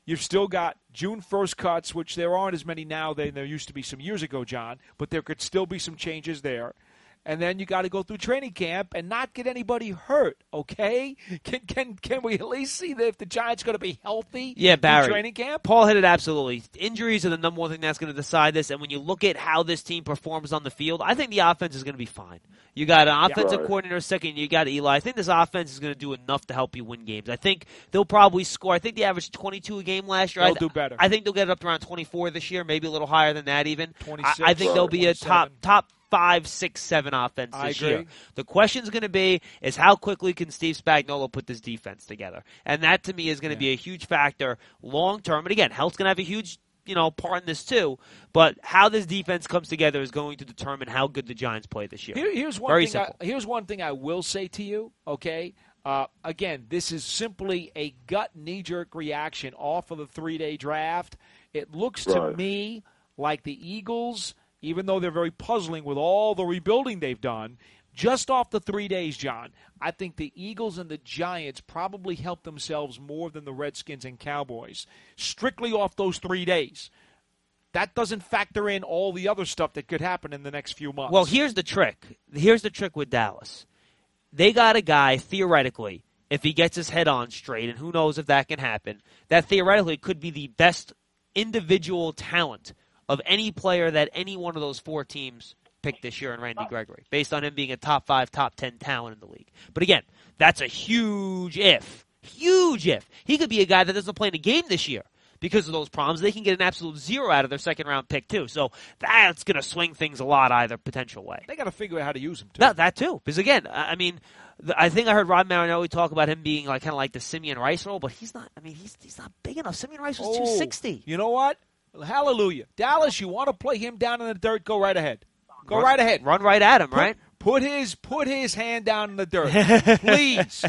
S5: You've still got June first cuts, which there aren't as many now than there used to be some years ago, John, but there could still be some changes there. And then you got to go through training camp and not get anybody hurt, okay? Can can can we at least see that if the Giants are going to be healthy
S4: yeah, Barry,
S5: in training camp?
S4: Paul hit it absolutely. Injuries are the number one thing that's going to decide this. And when you look at how this team performs on the field, I think the offense is going to be fine. You got an offensive
S6: right.
S4: coordinator second, you got Eli. I think this offense is going to do enough to help you win games. I think they'll probably score. I think they averaged twenty-two a game last year.
S5: They'll
S4: I,
S5: do better.
S4: I think they'll get it up to around twenty-four this year, maybe a little higher than that even.
S5: twenty-six,
S4: I, I think they'll be a top top five, six, seven offense
S5: I
S4: this
S5: agree.
S4: year. The question's going to be is how quickly can Steve Spagnuolo put this defense together, and that to me is going to
S5: Yeah.
S4: be a huge factor long term. And again, health's going to have a huge you know part in this too. But how this defense comes together is going to determine how good the Giants play this year.
S5: Here, here's one
S4: Very
S5: thing. I,
S4: simple.
S5: here's one thing I will say to you. Okay. Uh, again, this is simply a gut knee-jerk reaction off of the three-day draft. It looks to
S6: Right.
S5: me like the Eagles, even though they're very puzzling with all the rebuilding they've done, just off the three days, John, I think the Eagles and the Giants probably help themselves more than the Redskins and Cowboys, strictly off those three days. That doesn't factor in all the other stuff that could happen in the next few months.
S4: Well, here's the trick. Here's the trick with Dallas. They got a guy, theoretically, if he gets his head on straight, and who knows if that can happen, that theoretically could be the best individual talent of any player that any one of those four teams picked this year in Randy Gregory, based on him being a top five, top ten talent in the league. But again, that's a huge if. Huge if. He could be a guy that doesn't play in a game this year because of those problems. They can get an absolute zero out of their second-round pick, too. So that's going to swing things a lot either potential way.
S5: They got to figure out how to use him, too.
S4: That, that too. Because, again, I I mean, the, I think I heard Rod Marinelli talk about him being like kind of like the Simeon Rice role, but he's not. I mean, he's he's not big enough. Simeon Rice was
S5: Oh,
S4: two sixty.
S5: You know what? Hallelujah. Dallas, you want to play him down in the dirt, go right ahead. Go
S4: Run-
S5: right ahead.
S4: Run right at him,
S5: Put-
S4: right?
S5: Put his put his hand down in the dirt. Please,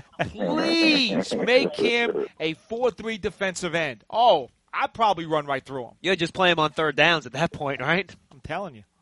S5: please make him a four three defensive end. Oh, I'd probably run right through him.
S4: You'll just play him on third downs at that point, right?
S5: I'm telling you.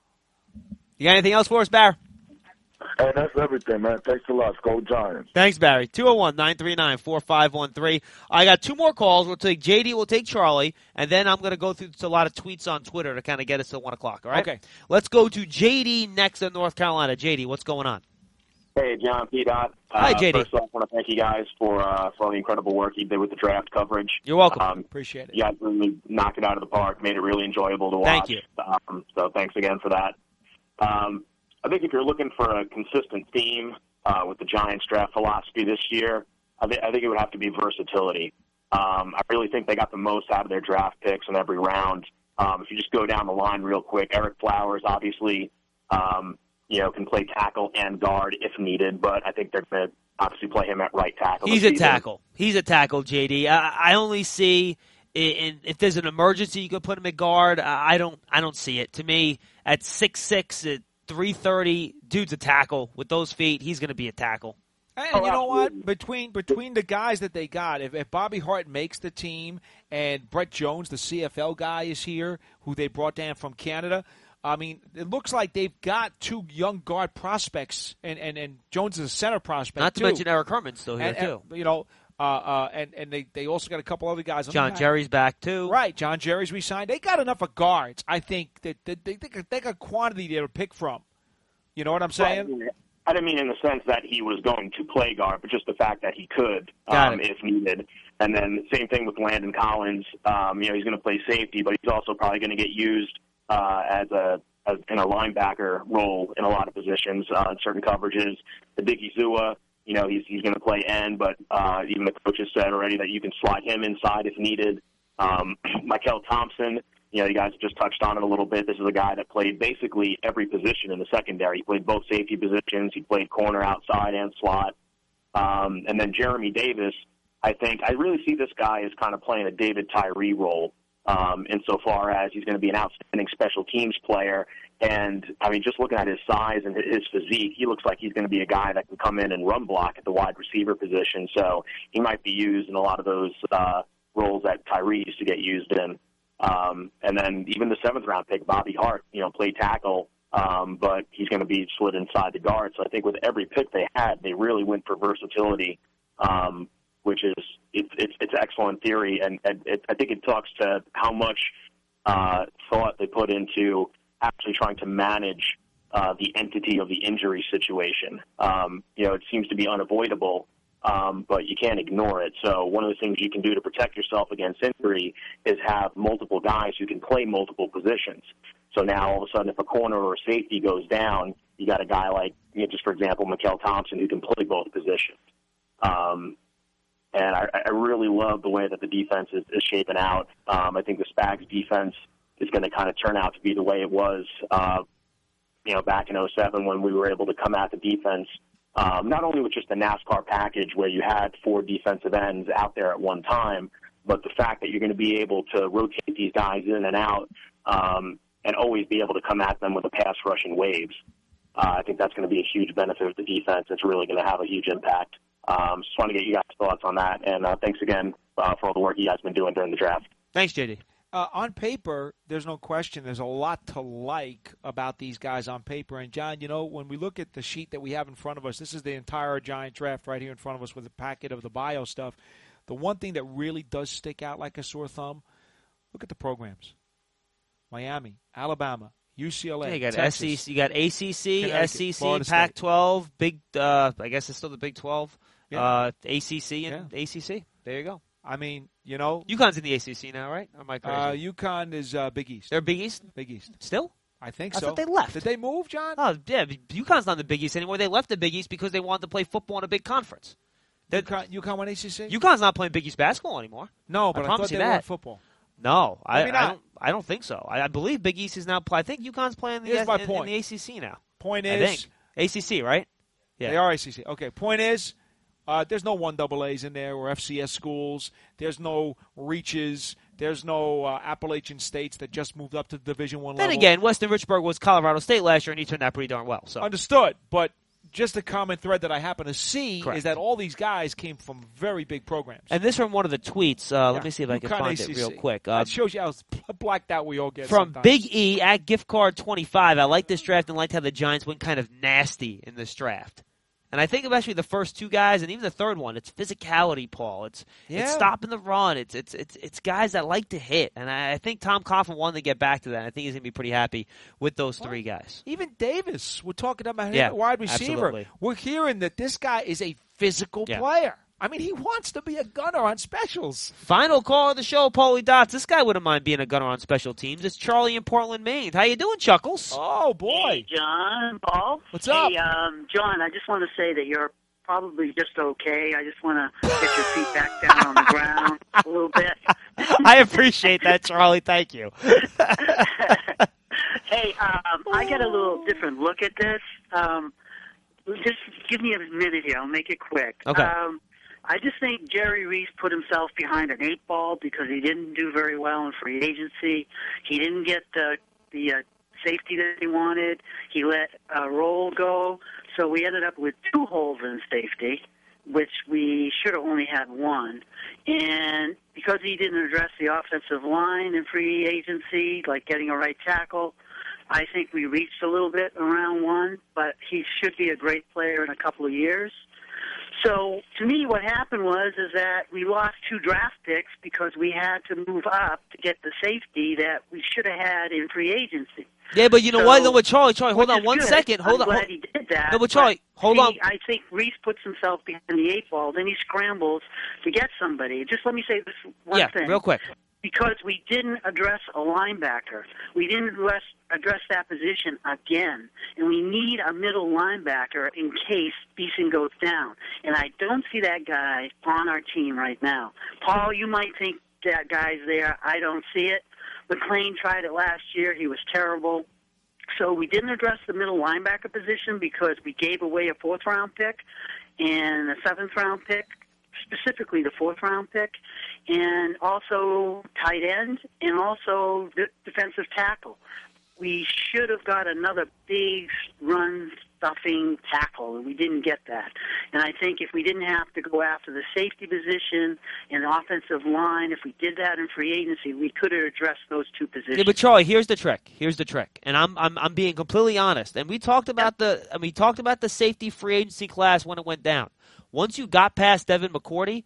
S4: You got anything else for us, Barry?
S6: Hey, that's everything, man. Thanks a lot. Go Giants.
S4: Thanks, Barry. two oh one, nine three nine, four five one three. I got two more calls. We'll take J D, we'll take Charlie, and then I'm going to go through a lot of tweets on Twitter to kind of get us to one o'clock, all right?
S5: Okay.
S4: Let's go to J D next in North Carolina. J D, what's going on?
S11: Hey, John P. Dot.
S4: Hi,
S11: uh,
S4: J D.
S11: First off, I want to thank you guys for uh, for all the incredible work you did with the draft coverage.
S4: You're welcome.
S11: Um,
S5: Appreciate it.
S11: you guys really knocked it out of the park, made it really enjoyable to watch.
S4: Thank you.
S11: Um, so thanks again for that. Um, I think if you're looking for a consistent theme uh, with the Giants draft philosophy this year, I, th- I think it would have to be versatility. Um, I really think they got the most out of their draft picks in every round. Um, if you just go down the line real quick, Eric Flowers obviously, um, you know, can play tackle and guard if needed, but I think they're going to obviously play him at right tackle.
S4: He's
S11: this
S4: a
S11: season.
S4: tackle. He's a tackle, J D. I, I only see in, if there's an emergency, you could put him at guard. I I don't. I don't see it. To me, at six six, at three thirty, dude's a tackle with those feet. He's going to be a tackle.
S5: And
S11: Oh,
S5: you know what?
S11: absolutely.
S5: Between between the guys that they got, if, if Bobby Hart makes the team and Brett Jones, the C F L guy, is here, who they brought down from Canada, I mean, it looks like they've got two young guard prospects, and, and, and Jones is a center prospect,
S4: Not to
S5: too.
S4: mention Eric Herman's still here,
S5: and,
S4: too.
S5: and, you know, uh, uh, and, and they, they also got a couple other guys. on
S4: John
S5: the-
S4: Jerry's back, too.
S5: Right, John Jerry's re-signed. They got enough of guards, I think, that, that they, they, got, they got quantity there to pick from. You know what I'm saying?
S11: Right. I didn't mean in the sense that he was going to play guard, but just the fact that he could,
S4: Got
S11: um,
S4: it.
S11: if needed. And then same thing with Landon Collins. Um, you know, he's going to play safety, but he's also probably going to get used uh, as a as in a linebacker role in a lot of positions, uh, in certain coverages. The Dickie Zua, you know, he's he's going to play end, but uh, even the coaches said already that you can slide him inside if needed. Um, Michael Thompson. You know, you guys just touched on it a little bit. This is a guy that played basically every position in the secondary. He played both safety positions. He played corner, outside, and slot. Um, and then Jeremy Davis, I think, I really see this guy as kind of playing a David Tyree role um, insofar as he's going to be an outstanding special teams player. And, I mean, just looking at his size and his physique, he looks like he's going to be a guy that can come in and run block at the wide receiver position. So he might be used in a lot of those uh, roles that Tyree used to get used in. Um, and then even the seventh round pick, Bobby Hart, you know, played tackle, um, but he's going to be slid inside the guard. So I think with every pick they had, they really went for versatility, um, which is it's it's, it's excellent theory, and, and it, I think it talks to how much uh, thought they put into actually trying to manage uh, the entity of the injury situation. Um, you know, it seems to be unavoidable, um, but you can't ignore it. So one of the things you can do to protect yourself against injury is have multiple guys who can play multiple positions. So now all of a sudden, if a corner or a safety goes down, you got a guy like, you know, just for example, Mikael Thompson, who can play both positions. Um, and I, I really love the way that the defense is, is shaping out. Um, I think the Spags defense is going to kind of turn out to be the way it was, uh, you know, back in oh seven when we were able to come at the defense, um, not only with just the NASCAR package where you had four defensive ends out there at one time, but the fact that you're going to be able to rotate these guys in and out, um, and always be able to come at them with a pass rush in waves. Uh, I think that's going to be a huge benefit of the defense. It's really going to have a huge impact. Um, just want to get you guys' thoughts on that, and uh, thanks again uh, for all the work you guys have been doing during the draft.
S4: Thanks, J D.
S5: Uh, on paper, there's no question there's a lot to like about these guys on paper. And, John, you know, when we look at the sheet that we have in front of us, this is the entire Giant draft right here in front of us with a packet of the bio stuff. The one thing that really does stick out like a sore thumb, look at the programs. Miami, Alabama, U C L A,
S4: yeah, you got
S5: Texas,
S4: S E C, you got A C C, S E C, Pac twelve, Big. Uh, I guess it's still the Big twelve. Yeah. Uh, A C C and yeah. A C C. There you go.
S5: I mean, you know,
S4: UConn's in the A C C now, right? Or am I crazy?
S5: Uh, UConn is uh, Big East.
S4: They're Big East.
S5: Big East.
S4: Still?
S5: I think
S4: I
S5: so.
S4: thought they left.
S5: Did they move, John?
S4: Oh, yeah. UConn's not in the Big East anymore. They left the Big East because they wanted to play football in a big conference.
S5: UConn, UConn won A C C?
S4: UConn's not playing Big East basketball anymore.
S5: No, but
S4: I,
S5: I
S4: promise
S5: thought
S4: you
S5: they
S4: that.
S5: won football.
S4: No, I,
S5: Maybe
S4: I
S5: not.
S4: don't. I don't think so. I, I believe Big East is now. I think UConn's playing the,
S5: Here's my
S4: in,
S5: point.
S4: in the A C C now.
S5: Point
S4: I
S5: is,
S4: think. A C C, right? Yeah,
S5: they are A C C. Okay. Point is, uh, there's no one double A's in there or F C S schools. There's no reaches. There's no uh, Appalachian states that just moved up to the Division One level.
S4: Then again, Weston Richburg was Colorado State last year, and he turned out pretty darn well. So
S5: understood, but. Just a common thread that I happen to see
S4: Correct.
S5: is that all these guys came from very big programs.
S4: And this from one of the tweets. Uh,
S5: yeah.
S4: Let me see if I can
S5: UConn
S4: find
S5: A C C.
S4: it real quick. Uh,
S5: that shows you how blacked out we all get
S4: From
S5: sometimes.
S4: Big E at Gift Card twenty-five. I like this draft and liked how the Giants went kind of nasty in this draft. And I think especially the first two guys and even the third one, it's physicality, Paul. It's
S5: yeah.
S4: it's stopping the run. It's it's it's it's guys that like to hit. And I, I think Tom Coughlin wanted to get back to that. I think he's going to be pretty happy with those
S5: well,
S4: three guys.
S5: Even Davis, we're talking about him
S4: yeah,
S5: at wide receiver.
S4: Absolutely.
S5: We're hearing that this guy is a physical
S4: yeah.
S5: player. I mean, he wants to be a gunner on specials.
S4: Final call of the show, Paulie Dots. This guy wouldn't mind being a gunner on special teams. It's Charlie in Portland, Maine. How you doing, Chuckles?
S5: Oh, boy.
S12: Hey, John, Paul.
S5: What's
S12: hey,
S5: up?
S12: Hey, um, John, I just want to say that you're probably just okay. I just want to get your feet back down on the ground a little bit.
S4: I appreciate that, Charlie. Thank you.
S12: Hey, um, I get a little different look at this. Um, just give me a minute here. I'll make it quick.
S4: Okay.
S12: Um, I just think Jerry Reese put himself behind an eight ball because he didn't do very well in free agency. He didn't get the the uh, safety that he wanted. He let a roll go. So we ended up with two holes in safety, which we should have only had one. And because he didn't address the offensive line in free agency, like getting a right tackle, I think we reached a little bit around one, but he should be a great player in a couple of years. So to me, what happened was is that we lost two draft picks because we had to move up to get the safety that we should have had in free agency.
S4: Yeah, but you know
S12: so,
S4: what? No, but Charlie, Charlie, hold on one
S12: good.
S4: second. Hold
S12: I'm
S4: on.
S12: glad
S4: hold,
S12: he did that.
S4: No, but Charlie,
S12: but
S4: hold
S12: he,
S4: on.
S12: I think Reese puts himself behind the eight ball, then he scrambles to get somebody. Just let me say this one
S4: yeah,
S12: thing.
S4: real quick.
S12: Because we didn't address a linebacker. We didn't address, address that position again. And we need a middle linebacker in case Beeson goes down. And I don't see that guy on our team right now. Paul, you might think that guy's there. I don't see it. McLean tried it last year. He was terrible. So we didn't address the middle linebacker position because we gave away a fourth-round pick and a seventh-round pick, specifically the fourth-round pick, and also tight end and also d- defensive tackle. We should have got another big run-stuffing tackle, and we didn't get that. And I think if we didn't have to go after the safety position and the offensive line, if we did that in free agency, we could have addressed those two positions.
S4: Yeah, but Charlie, here's the trick. Here's the trick, and I'm I'm I'm being completely honest. And we talked about the and we talked about the safety free agency class when it went down. Once you got past Devin McCourty,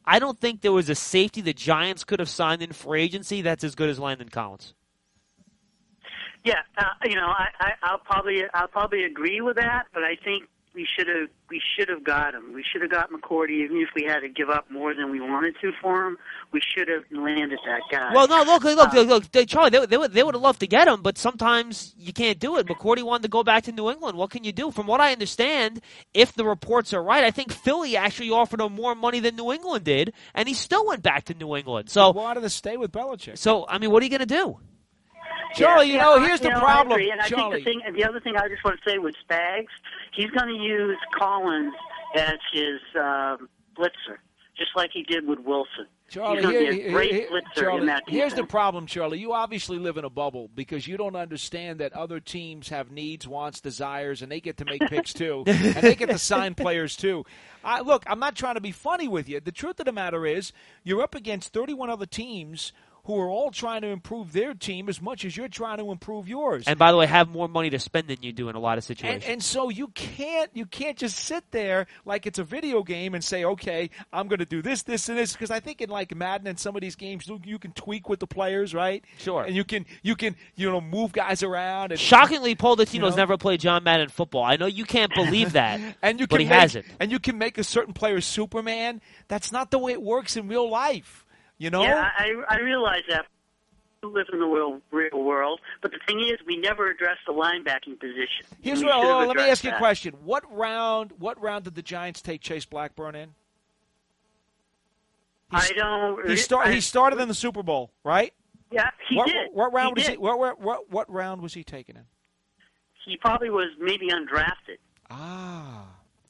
S4: I don't think there was a safety the Giants could have signed in free agency that's as good as Landon Collins.
S12: Yeah, uh, you know, I, I, I'll probably I'll probably agree with that, but I think we should have we should have got him. We should have got McCourty, even if we had to give up more than we wanted to for him. We should have landed that guy.
S4: Well, no, look, look,
S12: uh,
S4: look, look, they, Charlie, they, they, would, they would have loved to get him, but sometimes you can't do it. McCourty wanted to go back to New England. What can you do? From what I understand, if the reports are right, I think Philly actually offered him more money than New England did, and he still went back to New England. So
S5: he wanted to stay with Belichick.
S4: So, I mean, what are you going to do?
S5: Charlie,
S12: yeah,
S5: you know,
S12: yeah,
S5: here's
S12: you
S5: the
S12: know,
S5: problem.
S12: I agree. And I
S5: Charlie.
S12: think the thing, the other thing I just want to say with Spags, he's going to use Collins as his um, blitzer, just like he did with Wilson.
S5: Charlie,
S12: he's going to
S5: here,
S12: be a great
S5: here,
S12: blitzer
S5: Charlie,
S12: in that
S5: here's the
S12: defense.
S5: problem, Charlie. You obviously live in a bubble because you don't understand that other teams have needs, wants, desires, and they get to make picks too, and they get to sign players too. I, look, I'm not trying to be funny with you. The truth of the matter is you're up against thirty-one other teams who are all trying to improve their team as much as you're trying to improve yours.
S4: And by the way, have more money to spend than you do in a lot of situations.
S5: And, and so you can't you can't just sit there like it's a video game and say, okay, I'm going to do this, this, and this. Because I think in like Madden and some of these games, you, you can tweak with the players, right?
S4: Sure.
S5: And you can you can you know move guys around. And,
S4: Shockingly, Paul Dottino's
S5: you know?
S4: never played John Madden football. I know you can't believe that,
S5: and you
S4: but
S5: can
S4: he
S5: make,
S4: hasn't.
S5: And you can make a certain player Superman. That's not the way it works in real life. You know?
S12: Yeah, I, I realize that. We live in the real, real world, but the thing is, we never addressed the linebacking position.
S5: Here's
S12: we
S5: what.
S12: should have
S5: Oh, let me
S12: addressed
S5: ask you a
S12: that.
S5: question. What round? What round did the Giants take Chase Blackburn in?
S12: I don't.
S5: He start.
S12: I,
S5: He started in the Super Bowl, right?
S12: Yeah, he
S5: what,
S12: did.
S5: What round
S12: he
S5: was
S12: did.
S5: he? What, what, what, what round was he taken in?
S12: He probably was maybe undrafted.
S5: Ah.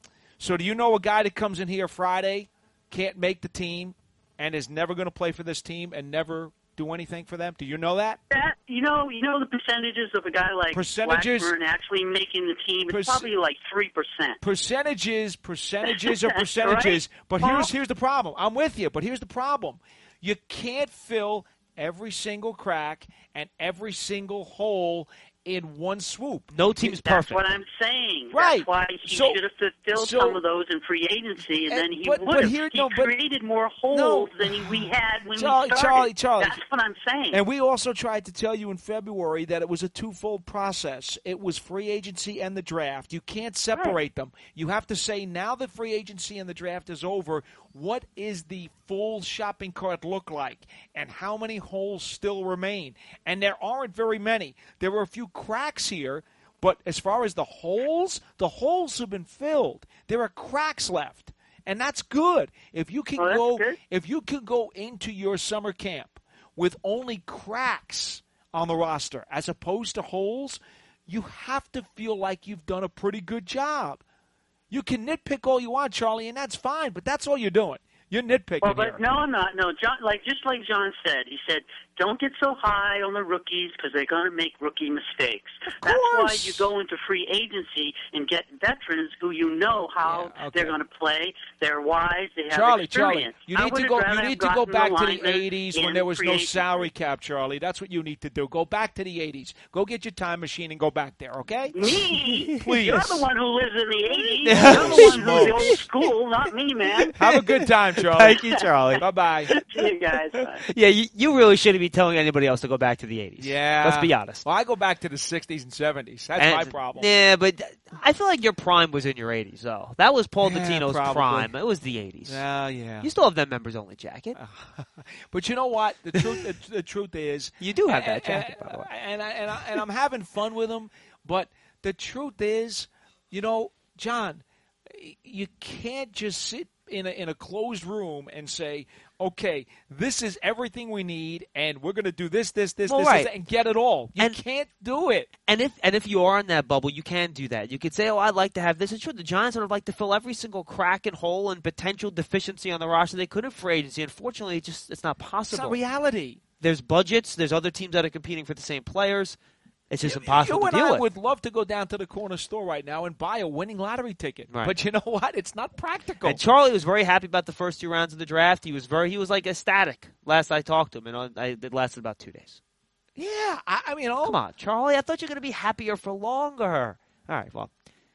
S5: So do you know a guy that comes in here Friday, can't make the team, and is never going to play for this team and never do anything for them? Do you know that?
S12: That you know, you know the percentages of a guy like
S5: Percentages-
S12: Blackburn actually making the team. It's
S5: Perc-
S12: probably like three percent.
S5: Percentages, percentages are percentages.
S12: Right?
S5: But
S12: Well-
S5: here's here's the problem. I'm with you, but here's the problem. You can't fill every single crack and every single hole in one swoop.
S4: No team's
S12: That's
S4: perfect.
S12: what I'm saying.
S5: Right.
S12: That's why he
S5: So-
S12: should have fulfilled
S5: so-
S12: some of those in free agency, and,
S5: And-
S12: then he
S5: but-
S12: would
S5: but
S12: have.
S5: here-
S12: he
S5: no, but-
S12: created more holes
S5: No.
S12: than he, we had when
S5: Charlie,
S12: we started.
S5: Charlie, Charlie.
S12: That's what I'm saying.
S5: And we also tried to tell you in February that it was a twofold process. It was free agency and the draft. You can't separate them. You have to say, now that free agency and the draft is over, what is the full shopping cart look like? And how many holes still remain? And there aren't very many. There were a few cracks here, but as far as the holes, the holes have been filled. There are cracks left. And that's good. If you can
S12: Oh, that's
S5: go
S12: good.
S5: if you can go into your summer camp with only cracks on the roster as opposed to holes, you have to feel like you've done a pretty good job. You can nitpick all you want, Charlie, and that's fine, but that's all you're doing. You're nitpicking
S12: Well, but
S5: here.
S12: no, I'm not. No, John, like just like John said, he said, don't get so high on the rookies because they're going to make rookie mistakes. That's why
S5: course.
S12: you go into free agency and get veterans who you know how
S5: Yeah, okay.
S12: they're going to play. They're wise. They have
S5: Charlie,
S12: experience.
S5: Charlie, you
S12: I
S5: need
S12: would
S5: to
S12: have
S5: go.
S12: rather
S5: You
S12: have
S5: need to go
S12: gotten
S5: back
S12: the
S5: to the
S12: linemen
S5: eighties when
S12: in
S5: there was
S12: free
S5: no
S12: agency.
S5: salary cap, Charlie. That's what you need to do. Go back to the eighties. Go get your time machine and go back there, okay?
S12: Me?
S5: Please.
S12: You're the one who lives in the eighties. You're the one who's the old school, not me, man.
S5: Have a good time, Charlie.
S4: Thank you, Charlie.
S5: Bye bye.
S12: See you guys. Bye.
S4: Yeah, you, you really shouldn't be telling anybody else to go back to the eighties.
S5: Yeah.
S4: Let's be honest.
S5: Well, I go back to the sixties and seventies. That's
S4: And-
S5: my problem.
S4: Yeah, but I feel like your prime was in your eighties, though. That was Paul
S5: Yeah,
S4: Dottino's
S5: probably.
S4: prime. It was the eighties.
S5: Yeah, yeah.
S4: You still have that members-only jacket.
S5: But you know what? The truth, the, the truth is,
S4: You do have that
S5: and-
S4: jacket, by the way.
S5: And I, and I, and I'm having fun with them. But the truth is, you know, John, you can't just sit in a in a closed room and say, okay, this is everything we need, and we're going to do this, this, this,
S4: Well,
S5: this,
S4: right.
S5: this, and get it all. You
S4: And-
S5: can't do it.
S4: And if and if you are in that bubble, you can do that. You could say, "Oh, I'd like to have this." It's true. The Giants would like to fill every single crack and hole and potential deficiency on the roster they couldn't for agency. Unfortunately, it just it's not
S5: It's
S4: possible.
S5: not reality.
S4: There's budgets. There's other teams that are competing for the same players. It's just
S5: You-
S4: impossible
S5: you
S4: to
S5: and
S4: deal
S5: I
S4: with.
S5: would love to go down to the corner store right now and buy a winning lottery ticket.
S4: Right.
S5: But you know what? It's not practical.
S4: And Charlie was very happy about the first two rounds of the draft. He was very he was like ecstatic. Last I talked to him, and on- I, it lasted about two days.
S5: yeah, I, I mean, oh,
S4: Come on, Charlie. I thought you were going to be happier for longer. All right, well,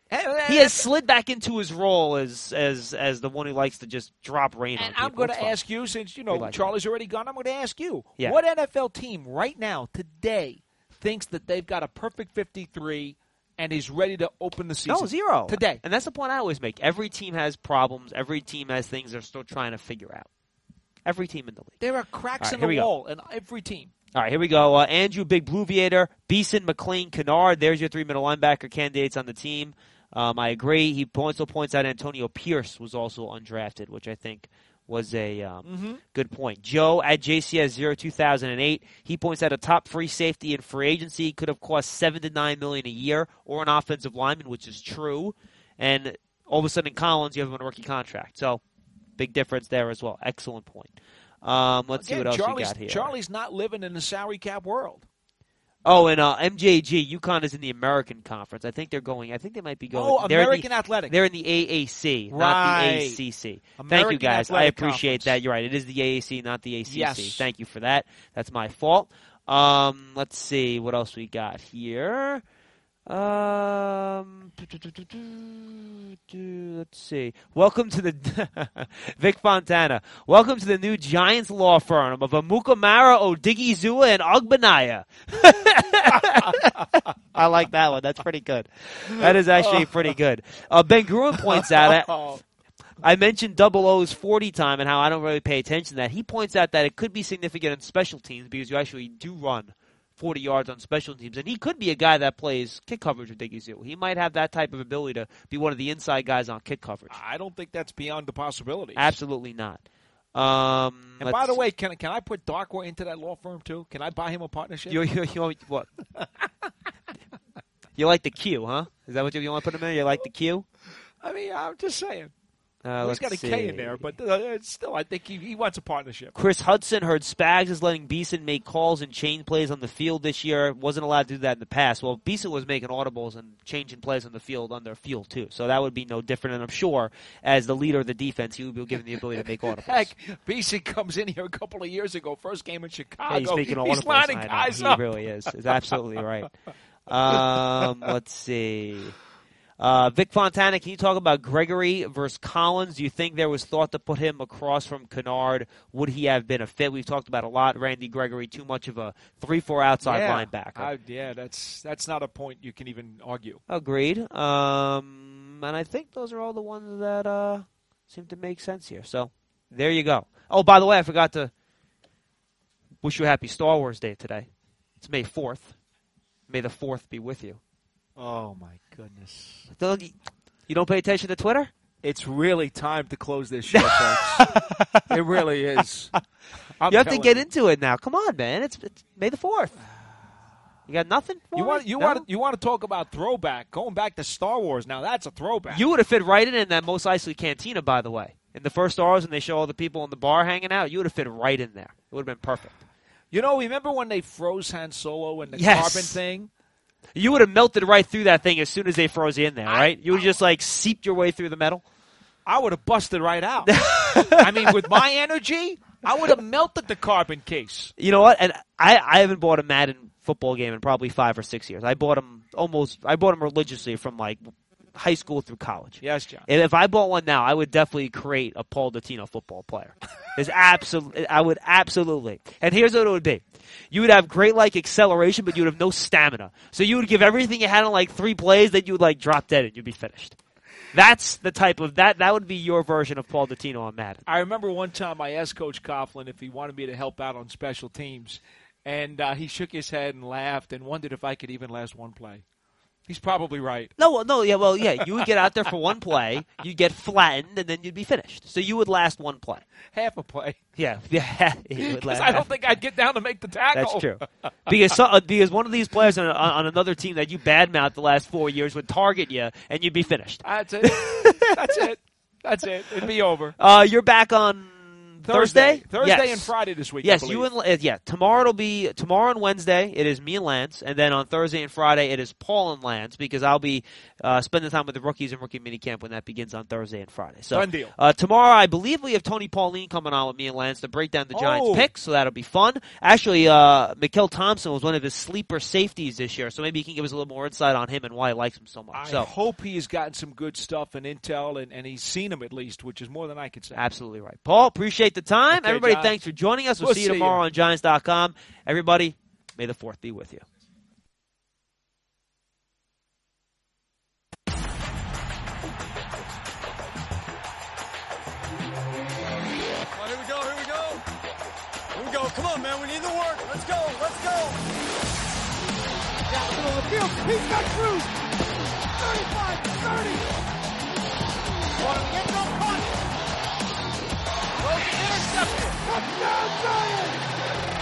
S4: He has slid back into his role as as as the one who likes to just drop rain
S5: And
S4: on
S5: I'm
S4: people.
S5: going to ask you, since, you know,
S4: like
S5: Charlie's already gone, I'm going to ask you.
S4: Yeah.
S5: What N F L team right now, today, thinks that they've got a perfect fifty-three and is ready to open the season?
S4: No, zero.
S5: Today.
S4: And that's the point I always make. Every team has problems. Every team has things they're still trying to figure out. Every team in the league.
S5: There are cracks
S4: All right,
S5: in
S4: here
S5: the
S4: we go.
S5: wall in every team.
S4: All right, here we go. Uh, Andrew, Big Bluviator, Beeson, McLean, Kennard. There's your three middle linebacker candidates on the team. Um, I agree. He also points out Antonio Pierce was also undrafted, which I think was a um,
S5: Mm-hmm.
S4: good point. Joe at J C S zero two thousand eight. He points out a top free safety in free agency could have cost seven to nine million a year, or an offensive lineman, which is true. And all of a sudden, Collins, you have him on a rookie contract. So, big difference there as well. Excellent point. Um, let's
S5: Again,
S4: see what else
S5: Charlie's,
S4: we got here.
S5: Charlie's not living in the salary cap world.
S4: Oh, and uh, M J G, UConn is in the American Conference. I think they're going. I think they might be going.
S5: Oh,
S4: they're
S5: American
S4: in the,
S5: Athletic.
S4: They're in the A A C, not
S5: Right.
S4: the A C C. Thank
S5: American
S4: you, guys. I
S5: Athletic
S4: appreciate
S5: Conference.
S4: that. You're right. It is the A A C, not the A C C.
S5: Yes.
S4: Thank you for that. That's my fault. Um, let's see what else we got here. Um, let's see. Welcome to the Vic Fontana. Welcome to the new Giants law firm of Amukamara, Odigizua, and Ogbanaya. I like that one. That's pretty good. That is actually pretty good. Uh, Ben Gruen points out. I, I mentioned Double O's forty time and how I don't really pay attention to that. He points out that it could be significant in special teams because you actually do run forty yards on special teams. And he could be a guy that plays kick coverage with Diggy He might have that type of ability to be one of the inside guys on kick coverage.
S5: I don't think that's beyond the possibilities.
S4: Absolutely not. Um,
S5: And by the way, can can I put Darkwa into that law firm too? Can I buy him a partnership?
S4: You, you, you, what? You like the Q, huh? Is that what you, you want to put him in? You like the Q?
S5: I mean, I'm just saying.
S4: Uh,
S5: He's
S4: let's
S5: got a
S4: see.
S5: K in there, but uh, it's still, I think he, he wants a partnership.
S4: Chris Hudson heard Spags is letting Beeson make calls and chain plays on the field this year. Wasn't allowed to do that in the past. Well, Beeson was making audibles and changing plays on the field under field, too. So that would be no different. And I'm sure, as the leader of the defense, he would be given the ability to make audibles.
S5: Heck, Beeson comes in here a couple of years ago, first game in Chicago.
S4: Yeah, he's making audibles.
S5: He's lining
S4: I know.
S5: guys
S4: he
S5: up.
S4: really is. He's absolutely right. Um, let's see. Uh, Vic Fontana, can you talk about Gregory versus Collins? Do you think there was thought to put him across from Kennard? Would he have been a fit? We've talked about a lot. Randy Gregory, too much of a three four outside
S5: yeah.
S4: linebacker.
S5: I, yeah, that's that's not a point you can even argue.
S4: Agreed. Um, and I think those are all the ones that uh, seem to make sense here. So there you go. Oh, by the way, I forgot to wish you a happy Star Wars Day today. It's May fourth. May the fourth be with you.
S5: Oh, my goodness.
S4: Don't, you don't pay attention to Twitter?
S5: It's really time to close this show, folks. It really is. I'm
S4: you have to
S5: telling
S4: get
S5: you.
S4: into it now. Come on, man. It's, it's May the fourth. You got nothing for
S5: You
S4: me?
S5: want you
S4: No?
S5: want you want to talk about throwback? Going back to Star Wars. Now that's a throwback.
S4: You would have fit right in in that Mos Eisley Cantina, by the way. In the first Star Wars, when they show all the people in the bar hanging out, you would have fit right in there. It would have been perfect.
S5: You know, remember when they froze Han Solo in the
S4: Yes.
S5: carbon thing?
S4: You would have melted right through that thing as soon as they froze you in there, right? You would have just, like, seeped your way through the metal.
S5: I would have busted right out. I mean, with my energy, I would have melted the carbon case.
S4: You know what? And I, I haven't bought a Madden football game in probably five or six years. I bought them almost. I bought them religiously from like high school through college.
S5: Yes, John.
S4: And if I bought one now, I would definitely create a Paul Dottino football player. There's absolutely, I would absolutely. And here's what it would be: you would have great like acceleration, but you would have no stamina. So you would give everything you had in like three plays, then you would like drop dead and you'd be finished. That's the type of that. That would be your version of Paul Dottino on Madden.
S5: I remember one time I asked Coach Coughlin if he wanted me to help out on special teams, and uh, he shook his head and laughed and wondered if I could even last one play. He's probably right.
S4: No, well, no, yeah, well, yeah. You would get out there for one play, you'd get flattened, and then you'd be finished. So you would last one play.
S5: Half a play.
S4: Yeah, yeah. You would
S5: Because
S4: last
S5: I don't
S4: half-
S5: think I'd get down to make the tackle.
S4: That's true. Because so, uh, because one of these players on, on another team that you badmouth the last four years would target you, and you'd be finished.
S5: That's it. That's it. That's it. It'd be over.
S4: Uh, you're back on Thursday?
S5: Thursday
S4: Yes.
S5: and Friday this week.
S4: Yes,
S5: I
S4: you
S5: believe.
S4: and uh, yeah. Tomorrow it'll be tomorrow and Wednesday. It is me and Lance, and then on Thursday and Friday it is Paul and Lance because I'll be uh, spending time with the rookies and rookie minicamp when that begins on Thursday and Friday. So
S5: Done deal.
S4: Uh, tomorrow I believe we have Tony Pauline coming on with me and Lance to break down the Giants
S5: Oh.
S4: picks, so that'll be fun. Actually, uh, Mikael Thompson was one of his sleeper safeties this year, so maybe he can give us a little more insight on him and why he likes him so much.
S5: I
S4: so
S5: hope he has gotten some good stuff and intel, and, and he's seen him at least, which is more than I can say.
S4: absolutely right, Paul. Appreciate the time,
S5: Okay,
S4: everybody.
S5: John.
S4: Thanks for joining us. We'll,
S5: We'll
S4: see you
S5: see
S4: tomorrow
S5: you.
S4: on Giants dot com. Everybody, may the fourth be with you.
S1: Oh, here we go, here we go. Here we go. Come on, man. We need the work. Let's go, let's go.
S2: Down the middle of the field. He's got Cruz. thirty-five, thirty.
S3: One of the end zone caught. Throws it intercepted.
S2: Touchdown, Giants!